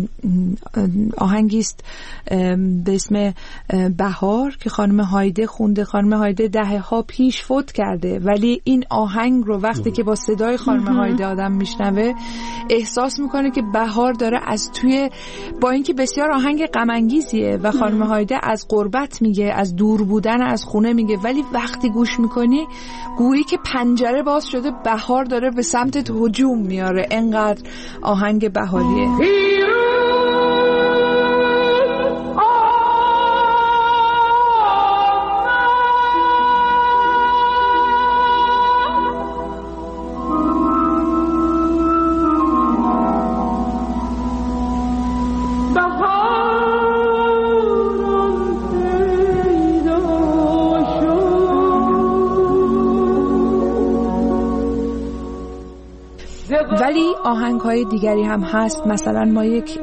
S9: آهنگی است به اسم بهار که خانم هایده خونده. خانم هایده دهه ها پیش فوت کرده، ولی این آهنگ رو وقتی که با صدای خانم هایده آدم میشنوه احساس میکنه که بهار داره از توی، با اینکه بسیار آهنگ غم انگیزیه و خانم هایده از غربت میگه، از دور بودن از خونه میگه، ولی وقتی گوش میکنی گویی که پنجره باز شده، بهار داره به سمتت هجوم میاره. انقدر آهنگ بهاریه. و ولی آهنگ های دیگری هم هست. مثلا ما یک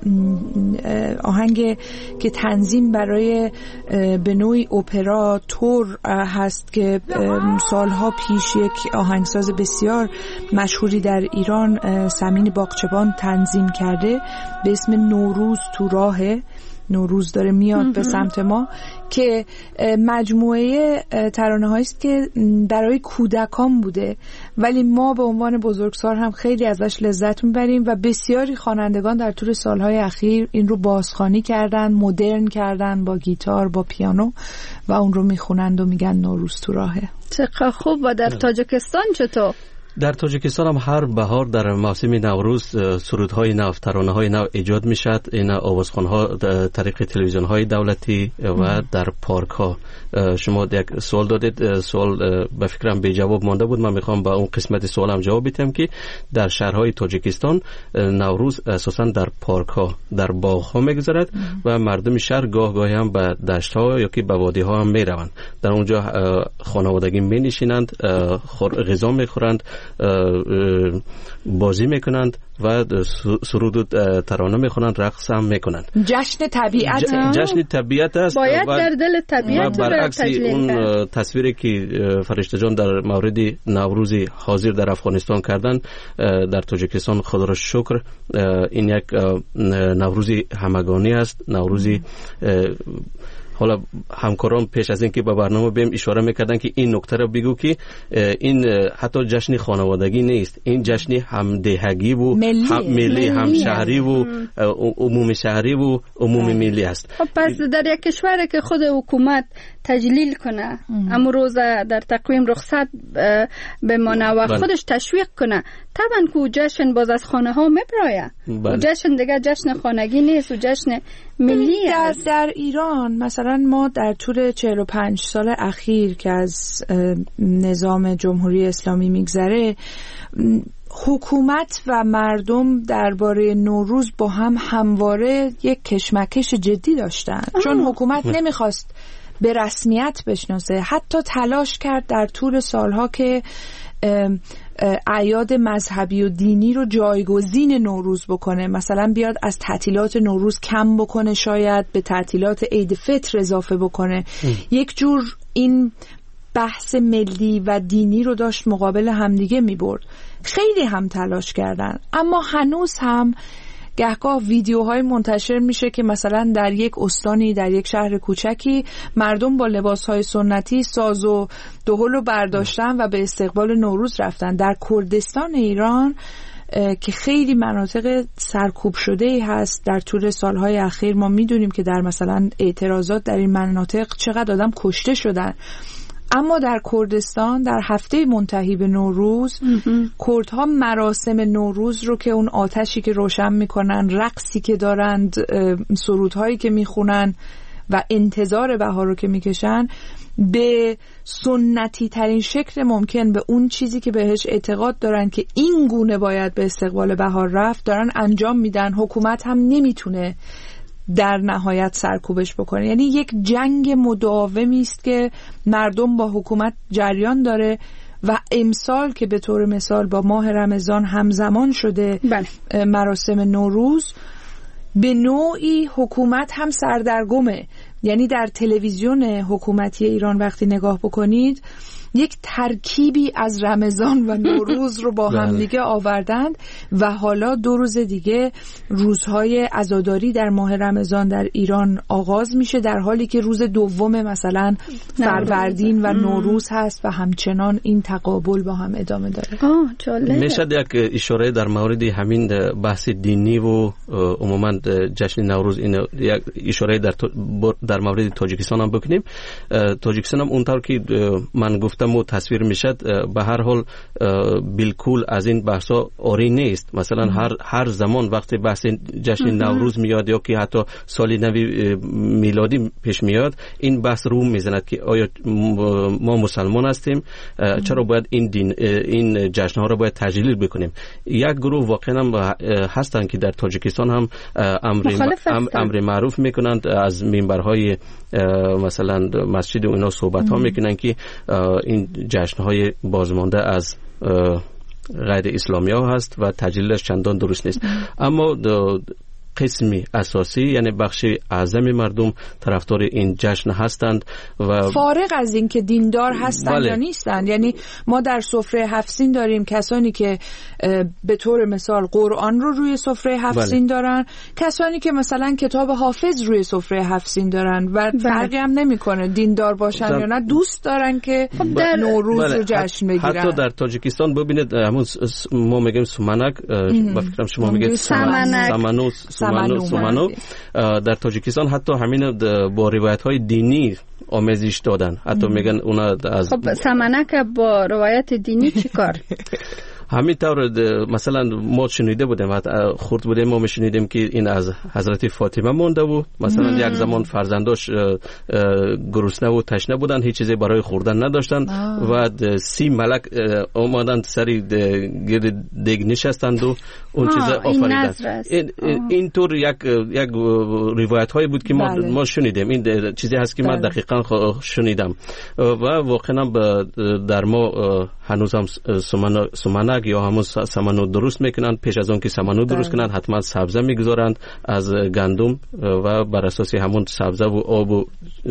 S9: آهنگ که تنظیم برای به نوعی اپرا تور هست که سالها پیش یک آهنگساز بسیار مشهوری در ایران سمین باغچبان تنظیم کرده به اسم نوروز تو راهه. نوروز داره میاد به سمت ما، که مجموعه ترانه هایی است که برای کودکان بوده، ولی ما به عنوان بزرگسال هم خیلی ازش لذت میبریم و بسیاری خوانندگان در طول سالهای اخیر این رو بازخوانی کردن، مدرن کردن با گیتار، با پیانو و اون رو میخونند و میگن نوروز تو راهه.
S2: چقدر خوب. و در تاجیکستان چطور؟
S8: در تاجیکستان هم هر بهار در موسم نوروز سرودهای نو، ترانه‌های نو ایجاد میشد. این آوازخوان‌ها طریق تلویزیون‌های دولتی و در پارک‌ها. شما یک سوال دادید، سوال به فکرم بی جواب مانده بود. من میخوام با اون قسمت سوالم جواب بدم که در شهرهای تاجیکستان نوروز اساساً در پارک‌ها، در باغ‌ها میگذرد و مردم شهر گاه گاهی هم به دشت‌ها یا که به وادی‌ها هم میروند. در اونجا خانوادگی مینشینند، غذا میخورند، بازی میکنند و سرود و ترانه میخونند، رقص هم میکنند.
S9: جشن طبیعت
S8: ج... جشن طبیعت است.
S2: باید در دل طبیعت.
S8: و برعکس اون تصویری که فرشته جان در مورد نوروز حاضر در افغانستان کردن، در تاجیکستان خدا را شکر این یک نوروز همگانی است. نوروزی حالا همکاران پیش از اینکه به برنامه بیم اشاره میکردن که این نکته رو بگو که این حتی جشن خانوادگی نیست، این جشن همدهگی و
S9: ملی،
S8: هم ملی، هم شهری و عموم شهری و عموم ملی است.
S2: خب پس در یک کشور که خود حکومت تجلیل کنه اما روز در تقویم رخصت بمانه و خودش تشویق کنه، طبعا که جشن باز از خانه ها میبرایه. و جشن دیگه جشن خانگی نیست و جشن ملی
S9: در,
S2: است.
S9: در ایران مثلا ما در طول چهل و پنج سال اخیر که از نظام جمهوری اسلامی میگذره، حکومت و مردم درباره نوروز با هم همواره یک کشمکش جدی داشتن. چون حکومت نمیخواست به رسمیت بشناسه، حتی تلاش کرد در طول سالها که اعیاد مذهبی و دینی رو جایگزین نوروز بکنه. مثلا بیاد از تعطیلات نوروز کم بکنه، شاید به تعطیلات عید فطر اضافه بکنه. یک جور این بحث ملی و دینی رو داشت مقابل همدیگه می برد. خیلی هم تلاش کردن، اما هنوز هم گهگاه ویدیوهای منتشر میشه که مثلا در یک استانی، در یک شهر کوچکی، مردم با لباسهای سنتی ساز و دهل رو برداشتن و به استقبال نوروز رفتن. در کردستان ایران که خیلی مناطق سرکوب شده ای هست در طول سالهای اخیر، ما میدونیم که در مثلا اعتراضات در این مناطق چقدر آدم کشته شدن. اما در کردستان در هفته منتهی به نوروز کردها مراسم نوروز رو که اون آتشی که روشن میکنن، رقصی که دارند، سرودهایی که میخونن و انتظار بهار رو که میکشن، به سنتی ترین شکل ممکن، به اون چیزی که بهش اعتقاد دارن که این گونه باید به استقبال بهار رفت، دارن انجام میدن. حکومت هم نمیتونه در نهایت سرکوبش بکنه. یعنی یک جنگ مداومی است که مردم با حکومت جریان داره و امسال که به طور مثال با ماه رمضان همزمان شده بله. مراسم نوروز، به نوعی حکومت هم سردرگمه. یعنی در تلویزیون حکومتی ایران وقتی نگاه بکنید، یک ترکیبی از رمضان و نوروز رو با هم دیگه آوردند و حالا دو روز دیگه روزهای عزاداری در ماه رمضان در ایران آغاز میشه، در حالی که روز دوم مثلا فروردین و نوروز هست و همچنان این تقابل با هم ادامه داره.
S8: میشه یک اشاره در مورد همین بحث دینی و عموما جشن نوروز، این یک اشاره در در مورد تاجیکستان هم بکنیم. تاجیکستان هم اونطور که من گفتم و تصویر میشد، به هر حال بالکل از این بحثا آری نیست. مثلا هر هر زمان وقتی بحث جشن نوروز میاد یا که حتی سال نوی میلادی پیش میاد، این بحث رو میزند که آیا ما مسلمان هستیم، چرا باید این دین این جشن ها رو باید تجلیل بکنیم. یک گروه واقعا هم هستن که در تاجیکستان هم امر امر معروف میکنند، از منبرهای مثلا مسجد و اینا صحبت ها میکنن که این جشن‌های بازمانده از غیر اسلامی ها هست و تجلیلش چندان درست نیست. اما قسمی اساسی یعنی بخش اعظم مردم طرفدار این جشن هستند و
S9: فارغ از این که دیندار هستند
S8: بله.
S9: یا نیستند. یعنی ما در سفره هفت سین داریم کسانی که به طور مثال قرآن رو روی سفره هفت
S8: بله.
S9: سین دارن، کسانی که مثلا کتاب حافظ روی سفره هفت سین دارن و فرقی هم نمیکنه دیندار باشن
S8: در...
S9: یا نه، دوست دارن که در نوروز بله. رو جشن بگیرن.
S8: حتی در تاجیکستان ببینید همون ما میگیم سومنک، با فکرم شما میگید سمنو سومانو سومانو در تاجیکستان حتی همین با روایت های دینی آمیزش دادن. حتی میگن اونا از
S2: خب سمنک با روایت دینی چی کار؟
S8: همین طور مثلا ما شنیده بودیم خورد بودیم ما میشنیدیم که این از حضرت فاطمه مونده بود، مثلا مم. یک زمان فرزنداش گرسنه و تشنه بودن، هیچ چیزی برای خوردن نداشتن آه. و سی ملک اومدن سری گرد دیگ نشستند و اون چیزا آفریدن. این, این طور یک یک روایت هایی بود که ما بله. ما شنیدیم. این چیزی هست که بله. من دقیقاً شنیدم و واقعا در ما هنوز هم سمنک یا همون سمنو درست میکنند. پیش از اون که سمنو درست کنند حتما سبزه میگذارند از گندم و بر اساس همون سبزه و آب و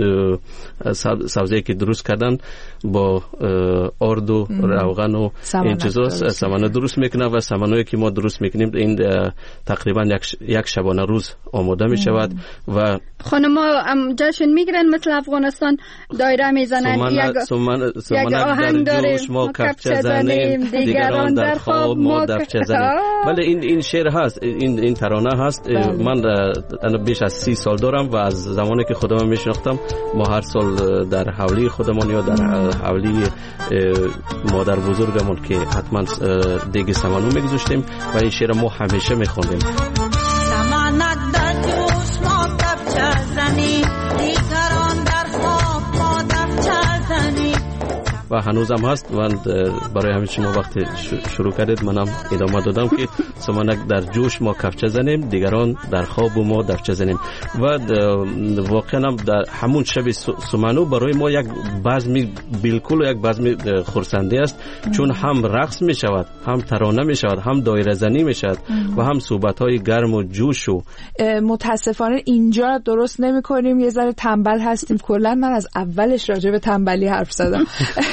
S8: سبزه‌ای که درست کردن با آرد و روغن و این چیزا سمنو درست میکنند و سمنویی که ما درست میکنیم این تقریبا یک یک شبانه روز آماده میشود و
S2: خانم‌ها هم جشن میگیرن مثل افغانستان دایره میزنن، یک یک آهنگ داره ما کفچه زنیم دیگران در خواب ما دفچه زنیم.
S8: بله این این شعر هست، این این ترانه هست. من بیش از سی سال دارم و از زمانی که خودم میشناختم ما هر سال در حولی خودمان یا در حولی مادر بزرگمون که حتما دیگ سمنو میگذاشتیم و این شعر ما همیشه میخوندیم.
S10: سمنک در جوش ما دفچه زنیم دیگران در خواب ما دفچه زنیم
S8: و هنوزم هست. من برای همین شما وقتی شروع کردید منم ادامه دادم که سمنک در جوش ما کفچه زنیم دیگران در خواب ما دفچه زنیم و واقعا در همون شب سمنو برای ما یک بزم بالکل یک بزم خرسنده است، چون هم رقص می شود، هم ترانه می شود، هم دایره زنی می شود و هم صحبت های گرم و جوش. و
S9: متاسفانه اینجا درست نمی کنیم، یه ذره تنبل هستیم. کلا من از اولش راجع به تنبلی حرف زدم.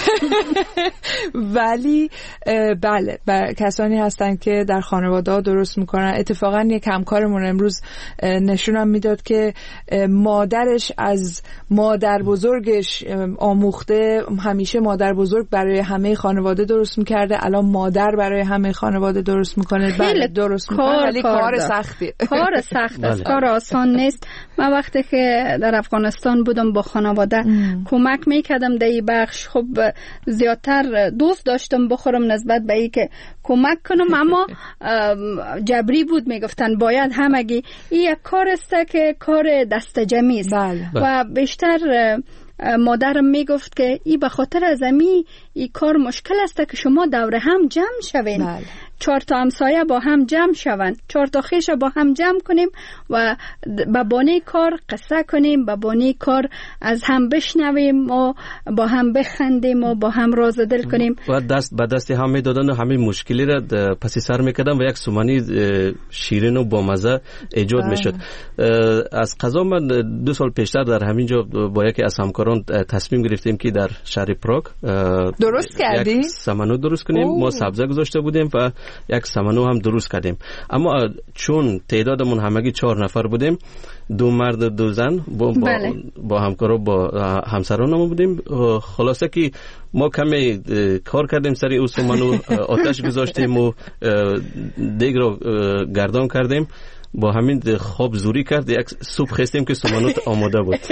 S9: ولی بله کسانی هستن که در خانواده ها درست میکنن. اتفاقا یک همکارمون امروز نشونم میداد که مادرش از مادر بزرگش آموخته، همیشه مادر بزرگ برای همه خانواده درست میکرده، الان مادر برای همه خانواده درست میکنه. بله درست میکنه ولی کار سختی
S2: کار سخت است، کار آسان نیست. من وقتی که در افغانستان بودم با خانواده کمک میکردم در این بخش. خب زیادتر دوست داشتم بخورم نسبت به این که کمک کنم، اما جبری بود، میگفتن باید همگی. این یک کار است که کار دست جمعی است و بیشتر مادرم میگفت که این به خاطر از امی این کار مشکل است که شما دور هم جمع شوین. بله. چهار تا همسایه با هم جمع شوند، چهار تا خیش با هم جمع کنیم و با بانی کار قصه کنیم، با بانی کار از هم بشنویم و با هم بخندیم و با هم راز دل کنیم
S8: و دست به دست هم میدادن و همه مشکلی را پسی سر میکردن و یک سومنی شیرین و بامزه ایجاد میشد. از قضا من دو سال پیشتر در همینجا با یکی از همکاران تصمیم گرفتیم که در شهر پراگ
S9: درست کردیم
S8: سمنو درست کنیم. اوه. ما سبزه گذاشته بودیم و یک سمنو هم درست کردیم، اما چون تعدادمون همگی چهار نفر بودیم، دو مرد دو زن با, بله. با, با همکارا با همسرانمون بودیم، خلاصه که ما کمی کار کردیم سری او سمنو، آتش گذاشتیم و دیگ رو گردان کردیم، با همین خواب زوری کرد یک سوپ خستیم که سمنوت آماده بود.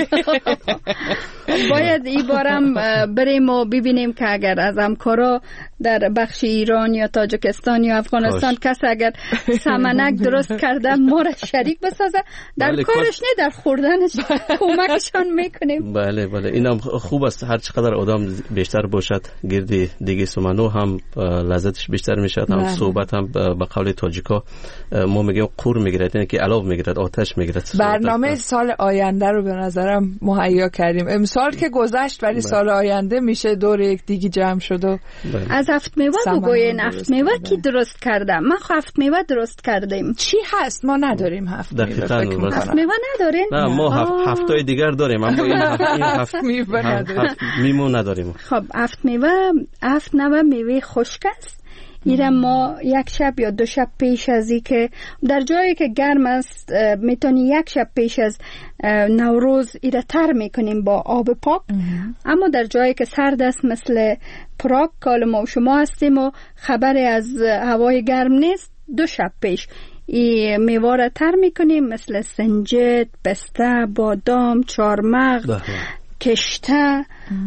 S2: باید این بارم بریم و ببینیم که اگر از همکارا در بخش ایران یا تاجیکستان یا افغانستان کسی اگر سمنک درست کرده ما را شریک بسازه در بله کارش نه در خوردنش کمکشان میکنیم.
S8: بله بله اینم خوب است، هر چقدر آدم بیشتر باشد گردی دیگه سمنو هم لذتش بیشتر میشه، هم صحبت هم به قول تاجیکا ما میگیم قور میگیره، یعنی که علاوه میگیرد، آتش میگیرد.
S9: برنامه سال آینده رو به نظرم مهیا کردیم. امسال سال که گذشت ولی سال آینده میشه دور یک دیگه جمع شد و
S2: از هفت میوه بگوین. هفت میوه کی درست کرده؟ من هفت میوه درست کردیم.
S9: چی هست؟ ما نداریم هفت میوه. فکر میکنم
S2: هفت میوه ندارین؟
S8: نه ما هفت هفتای دیگر داریم اما این هفت میوه نداریم. میمون نداریم.
S2: خب هفت میوه هفت نوع میوه خشک است. ایره ما یک شب یا دو شب پیش از ای که در جایی که گرم است میتونی یک شب پیش از نوروز ایره تر میکنیم با آب پاک. اما در جایی که سرد است مثل پراگ که ما و شما هستیم و خبری از هوای گرم نیست، دو شب پیش ای میوه را تر میکنیم مثل سنجد، پسته، بادام، چارمغز، کشته،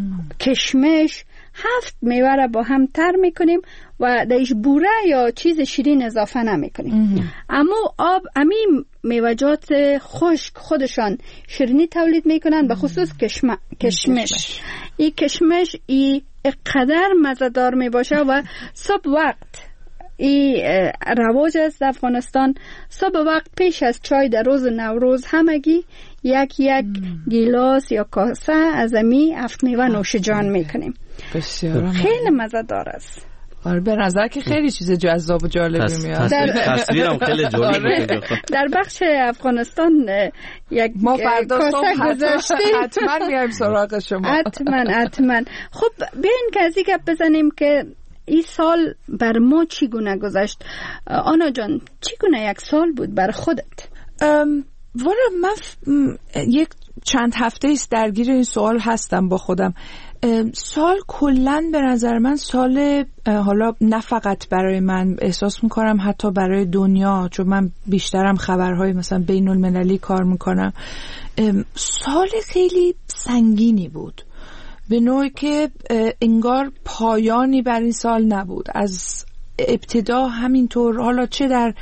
S2: کشمش. هفت میوه را با هم تر میکنیم و درش بوره یا چیز شیرین اضافه نمیکنیم. اما آب امی میوه‌جات خشک خودشان شیرینی تولید میکنن، به خصوص کشم... کشمش. این کشمش ای قدر مزه‌دار میباشه و صبح وقت ای رواج است در افغانستان. صبح وقت پیش از چای در روز نوروز همگی یک یک گیلاس یا کاسه از امی هفت میوه نوش جان میکنیم.
S9: بسیار
S2: خیلی مزه‌دار است.
S9: آره به نظر که خیلی چیز جذاب و جالبی میاد.
S8: تصویرم خیلی جالبه. در
S2: بخش افغانستان یک
S9: ما فردا صبح
S2: گذاشتیم،
S9: حتما میایم سراغ شما.
S2: حتما حتما. خب بیاین که از این گپ بزنیم که این سال بر ما چگونه گذشت. آنا جان چگونه یک سال بود بر خودت؟
S9: والا من یک چند هفته ایست درگیر این سوال هستم با خودم. سال کلن به نظر من سال، حالا نه فقط برای من، احساس میکنم حتی برای دنیا، چون من بیشترم خبرهای مثلا بین المللی کار میکنم، سال خیلی سنگینی بود، به نوعی که انگار پایانی بر این سال نبود. از ابتدا همینطور، حالا چه در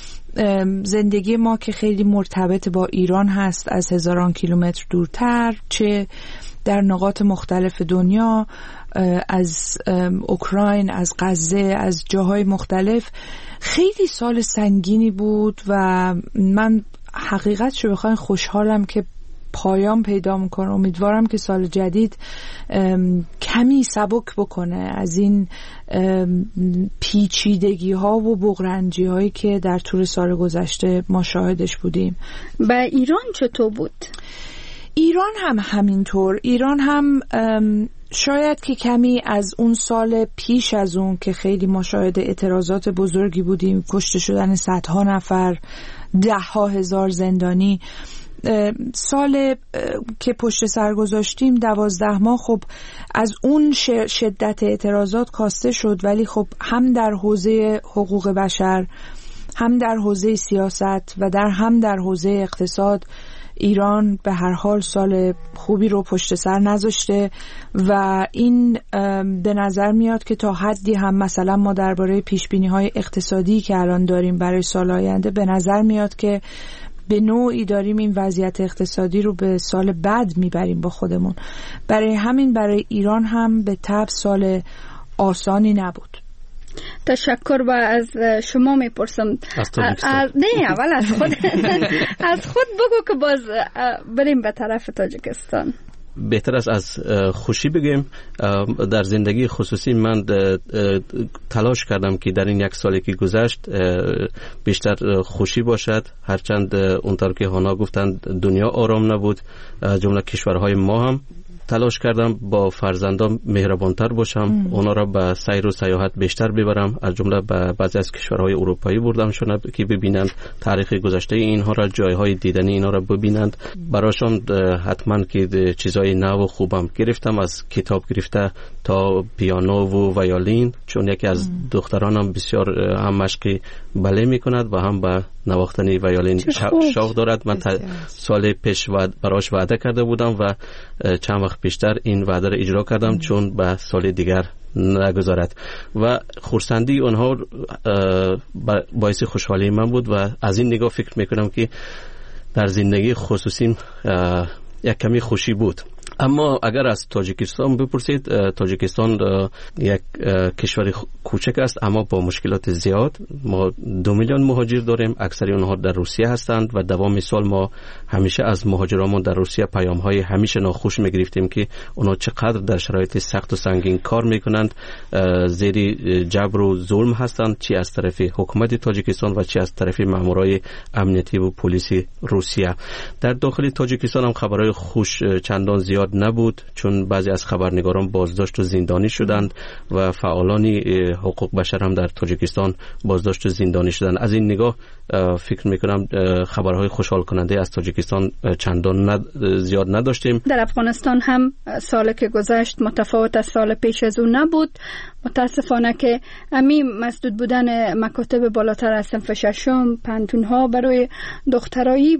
S9: زندگی ما که خیلی مرتبط با ایران هست از هزاران کیلومتر دورتر، چه در نقاط مختلف دنیا، از اوکراین، از غزه، از جاهای مختلف، خیلی سال سنگینی بود و من حقیقتشو بخواین خوشحالم که پایان پیدا میکنه. امیدوارم که سال جدید کمی سبک بکنه از این پیچیدگی ها و بغرنجی هایی که در طول سال گذشته ما شاهدش بودیم.
S2: با ایران چطور بود؟
S9: ایران هم همینطور. ایران هم شاید که کمی از اون سال پیش از اون که خیلی ما شاهد اعتراضات بزرگی بودیم، کشته شدن صدها نفر، ده ها هزار زندانی، سال که پشت سر گذاشتیم دوازده ماه خب از اون شدت اعتراضات کاسته شد، ولی خب هم در حوزه حقوق بشر، هم در حوزه سیاست و در هم در حوزه اقتصاد ایران به هر حال سال خوبی رو پشت سر نذاشته و این به نظر میاد که تا حدی هم مثلا ما درباره پیشبینی‌های اقتصادی که الان داریم برای سال آینده به نظر میاد که به نوعی داریم این وضعیت اقتصادی رو به سال بعد میبریم با خودمون. برای همین برای ایران هم به طبع سال آسانی نبود.
S2: تشکر. و از شما میپرسم، نه اول از خود از خود بگو که باز بریم به طرف تاجیکستان.
S8: بهتر است از خوشی بگیم. در زندگی خصوصی من تلاش کردم که در این یک سالی که گذشت بیشتر خوشی باشد، هرچند اونطور که هانا گفتند دنیا آرام نبود، جمله کشورهای ما هم تلاش کردم با فرزندان مهربانتر باشم، ام. اونا را به سیر و سیاحت بیشتر ببرم، از جمله به بعضی از کشورهای اروپایی بردمشون که ببینند تاریخ گذشته اینها را، جایهای دیدنی اینها را ببینند. براشون حتما که چیزای نو و خوبم گرفتم، از کتاب گرفته تا پیانو و ویولین، چون یکی از ام. دخترانم بسیار هم مشق بله میکند و هم به نواختن ویولین شوق دارد. من سال پیش براش وعده کرده بودم و چند وقت بیشتر این وعده را اجرا کردم ام. چون به سال دیگر نگذارد و خرسندی اونها باعث خوشحالی من بود و از این نگاه فکر میکنم که در زندگی خصوصی یک کمی خوشی بود. اما اگر از تاجیکستان بپرسید، تاجیکستان یک کشور کوچک است اما با مشکلات زیاد. ما دو میلیون مهاجر داریم، اکثر اونها در روسیه هستند و دوام سال ما همیشه از مهاجرامون در روسیه پیام های همیشه ناخوش میگرفتیم که اونا چقدر در شرایط سخت و سنگین کار میکنند، زیر جبر و ظلم هستند، چی از طرف حکومت تاجیکستان و چی از طرف مامورای امنیتی و پلیسی روسیه. در داخل تاجیکستان هم خبرهای خوش چندان زیاد نبود، چون بعضی از خبرنگاران بازداشت و زندانی شدند و فعالان حقوق بشر هم در تاجیکستان بازداشت و زندانی شدند. از این نگاه فکر میکنم خبرهای خوشحال کننده از تاجیکستان چندان ند... زیاد نداشتیم.
S2: در افغانستان هم سال که گذشت متفاوت از سال پیش از اون نبود. متاسفانه که امی مسدود بودن مکاتب بالاتر از صنف ششم، پانتونها برای دخترایی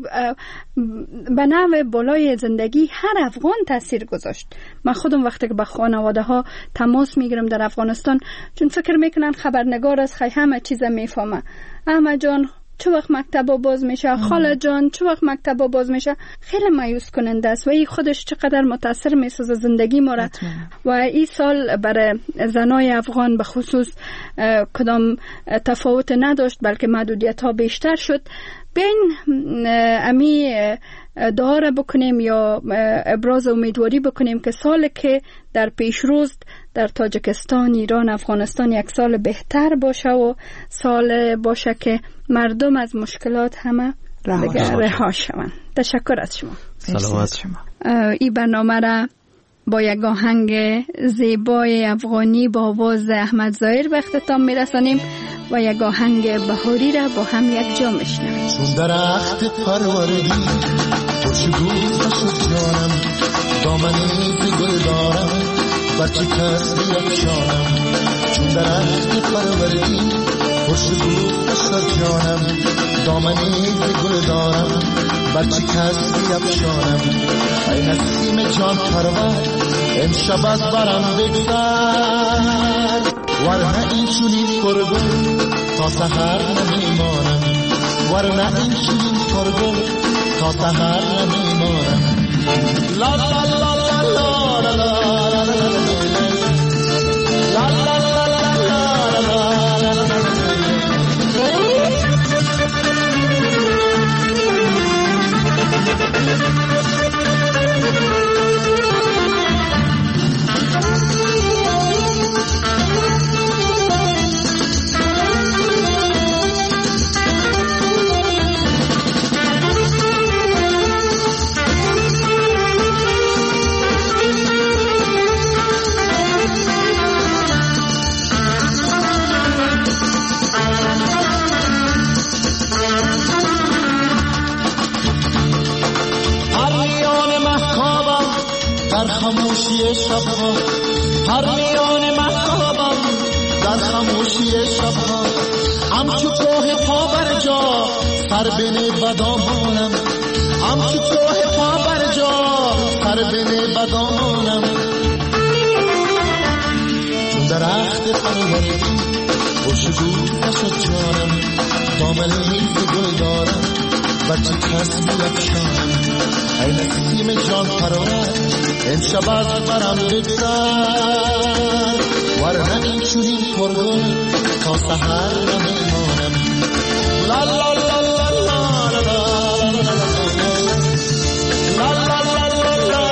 S2: به نوع بالای زندگی هر افغان تاثیر گذاشت. من خودم وقتی که با خانواده ها تماس میگیرم در افغانستان، چون فکر میکنن خبرنگار از خیلی همه چیز میفهمه. احمد جان چه وقت مکتبا باز میشه، خاله جان چه وقت مکتبا باز میشه، خیلی مایوس کننده است و این خودش چقدر متاثر میسازه زندگی ما را. و این سال برای زنای افغان به خصوص کدام تفاوت نداشت، بلکه محدودیت ها بیشتر شد. بین امی دعا را بکنیم یا ابراز امیدواری بکنیم که سال که در پیش روز در تاجیکستان، ایران، افغانستان یک سال بهتر باشه و سال باشه که مردم از مشکلات همه رها شوند. تشکر از شما.
S8: سلامت شما.
S2: این برنامه را با یک آهنگ زیبای افغانی با آواز احمد ظاهر به اختتام میرسانیم و یک آهنگ بهاری را با هم یک جا میشنویم.
S11: چون درخت پروردی خوشبو بشد جانم، دامنی گل دارم بچه کس بیفشانم. چون درخت پروردی خوشبو بشد جانم، دامنی گل دارم بچه کس بیفشانم. ای نسیم جان پرور امشب از برم بگذر، ورنه این چونین پرگل تا سحر نمیمانم، ورنه این چونین پرگل تا سحر نمیمانم. لا لا لا لا لا لا لا لا خاموشی شبها، هر میان محتابم در خاموشی شبها، همچو کوه پا بر جا سر بین بدامانم، همچو کوه پا بر جا سر بین بدامانم. چون درخت پروردی خوشبو بشد جانم، دامن نیز گل دارم بچه کس بیفشانم. ای نسیم جان پرور امشب از برم بگذر، ورنه این چونین پرگل تا سحر نمیمانم. لا لا لا لا لا لا لا لا لا لا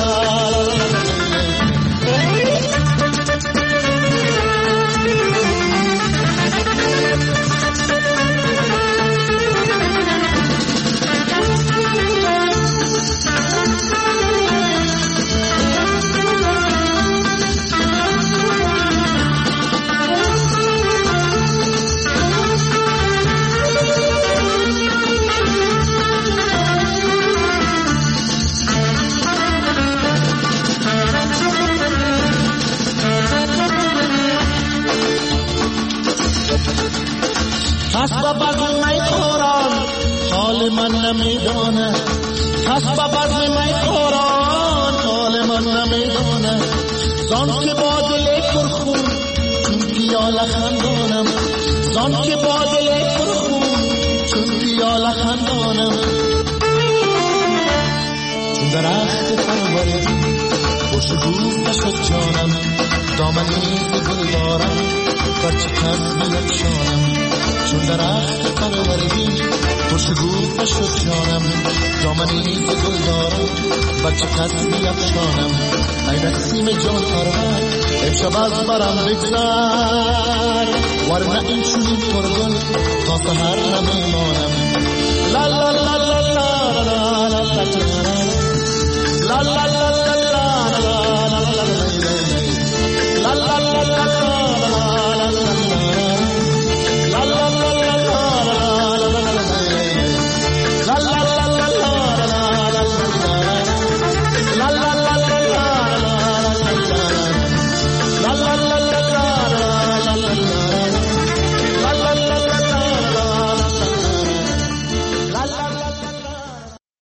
S11: کس با بزم می خوران حال من نمیدانه، کس با بزم می خوران حال من نمیدانه. زان که با دل پرخون چون پیاله خندانم، زان که با دل پرخون چون پیاله خندانم. چون درخت پروردی خوشگوف نشد جانم دامنی گل دارم بچه کس بیفشانم چون درخت پروردی خوشگوف نشد جانم دامنی گل دارم بچه کس بیفشانم ای نسیم جان پرور امشب از برم بگذر ورنه این چونین پرگل تا سحر نمیمانم لا لا لا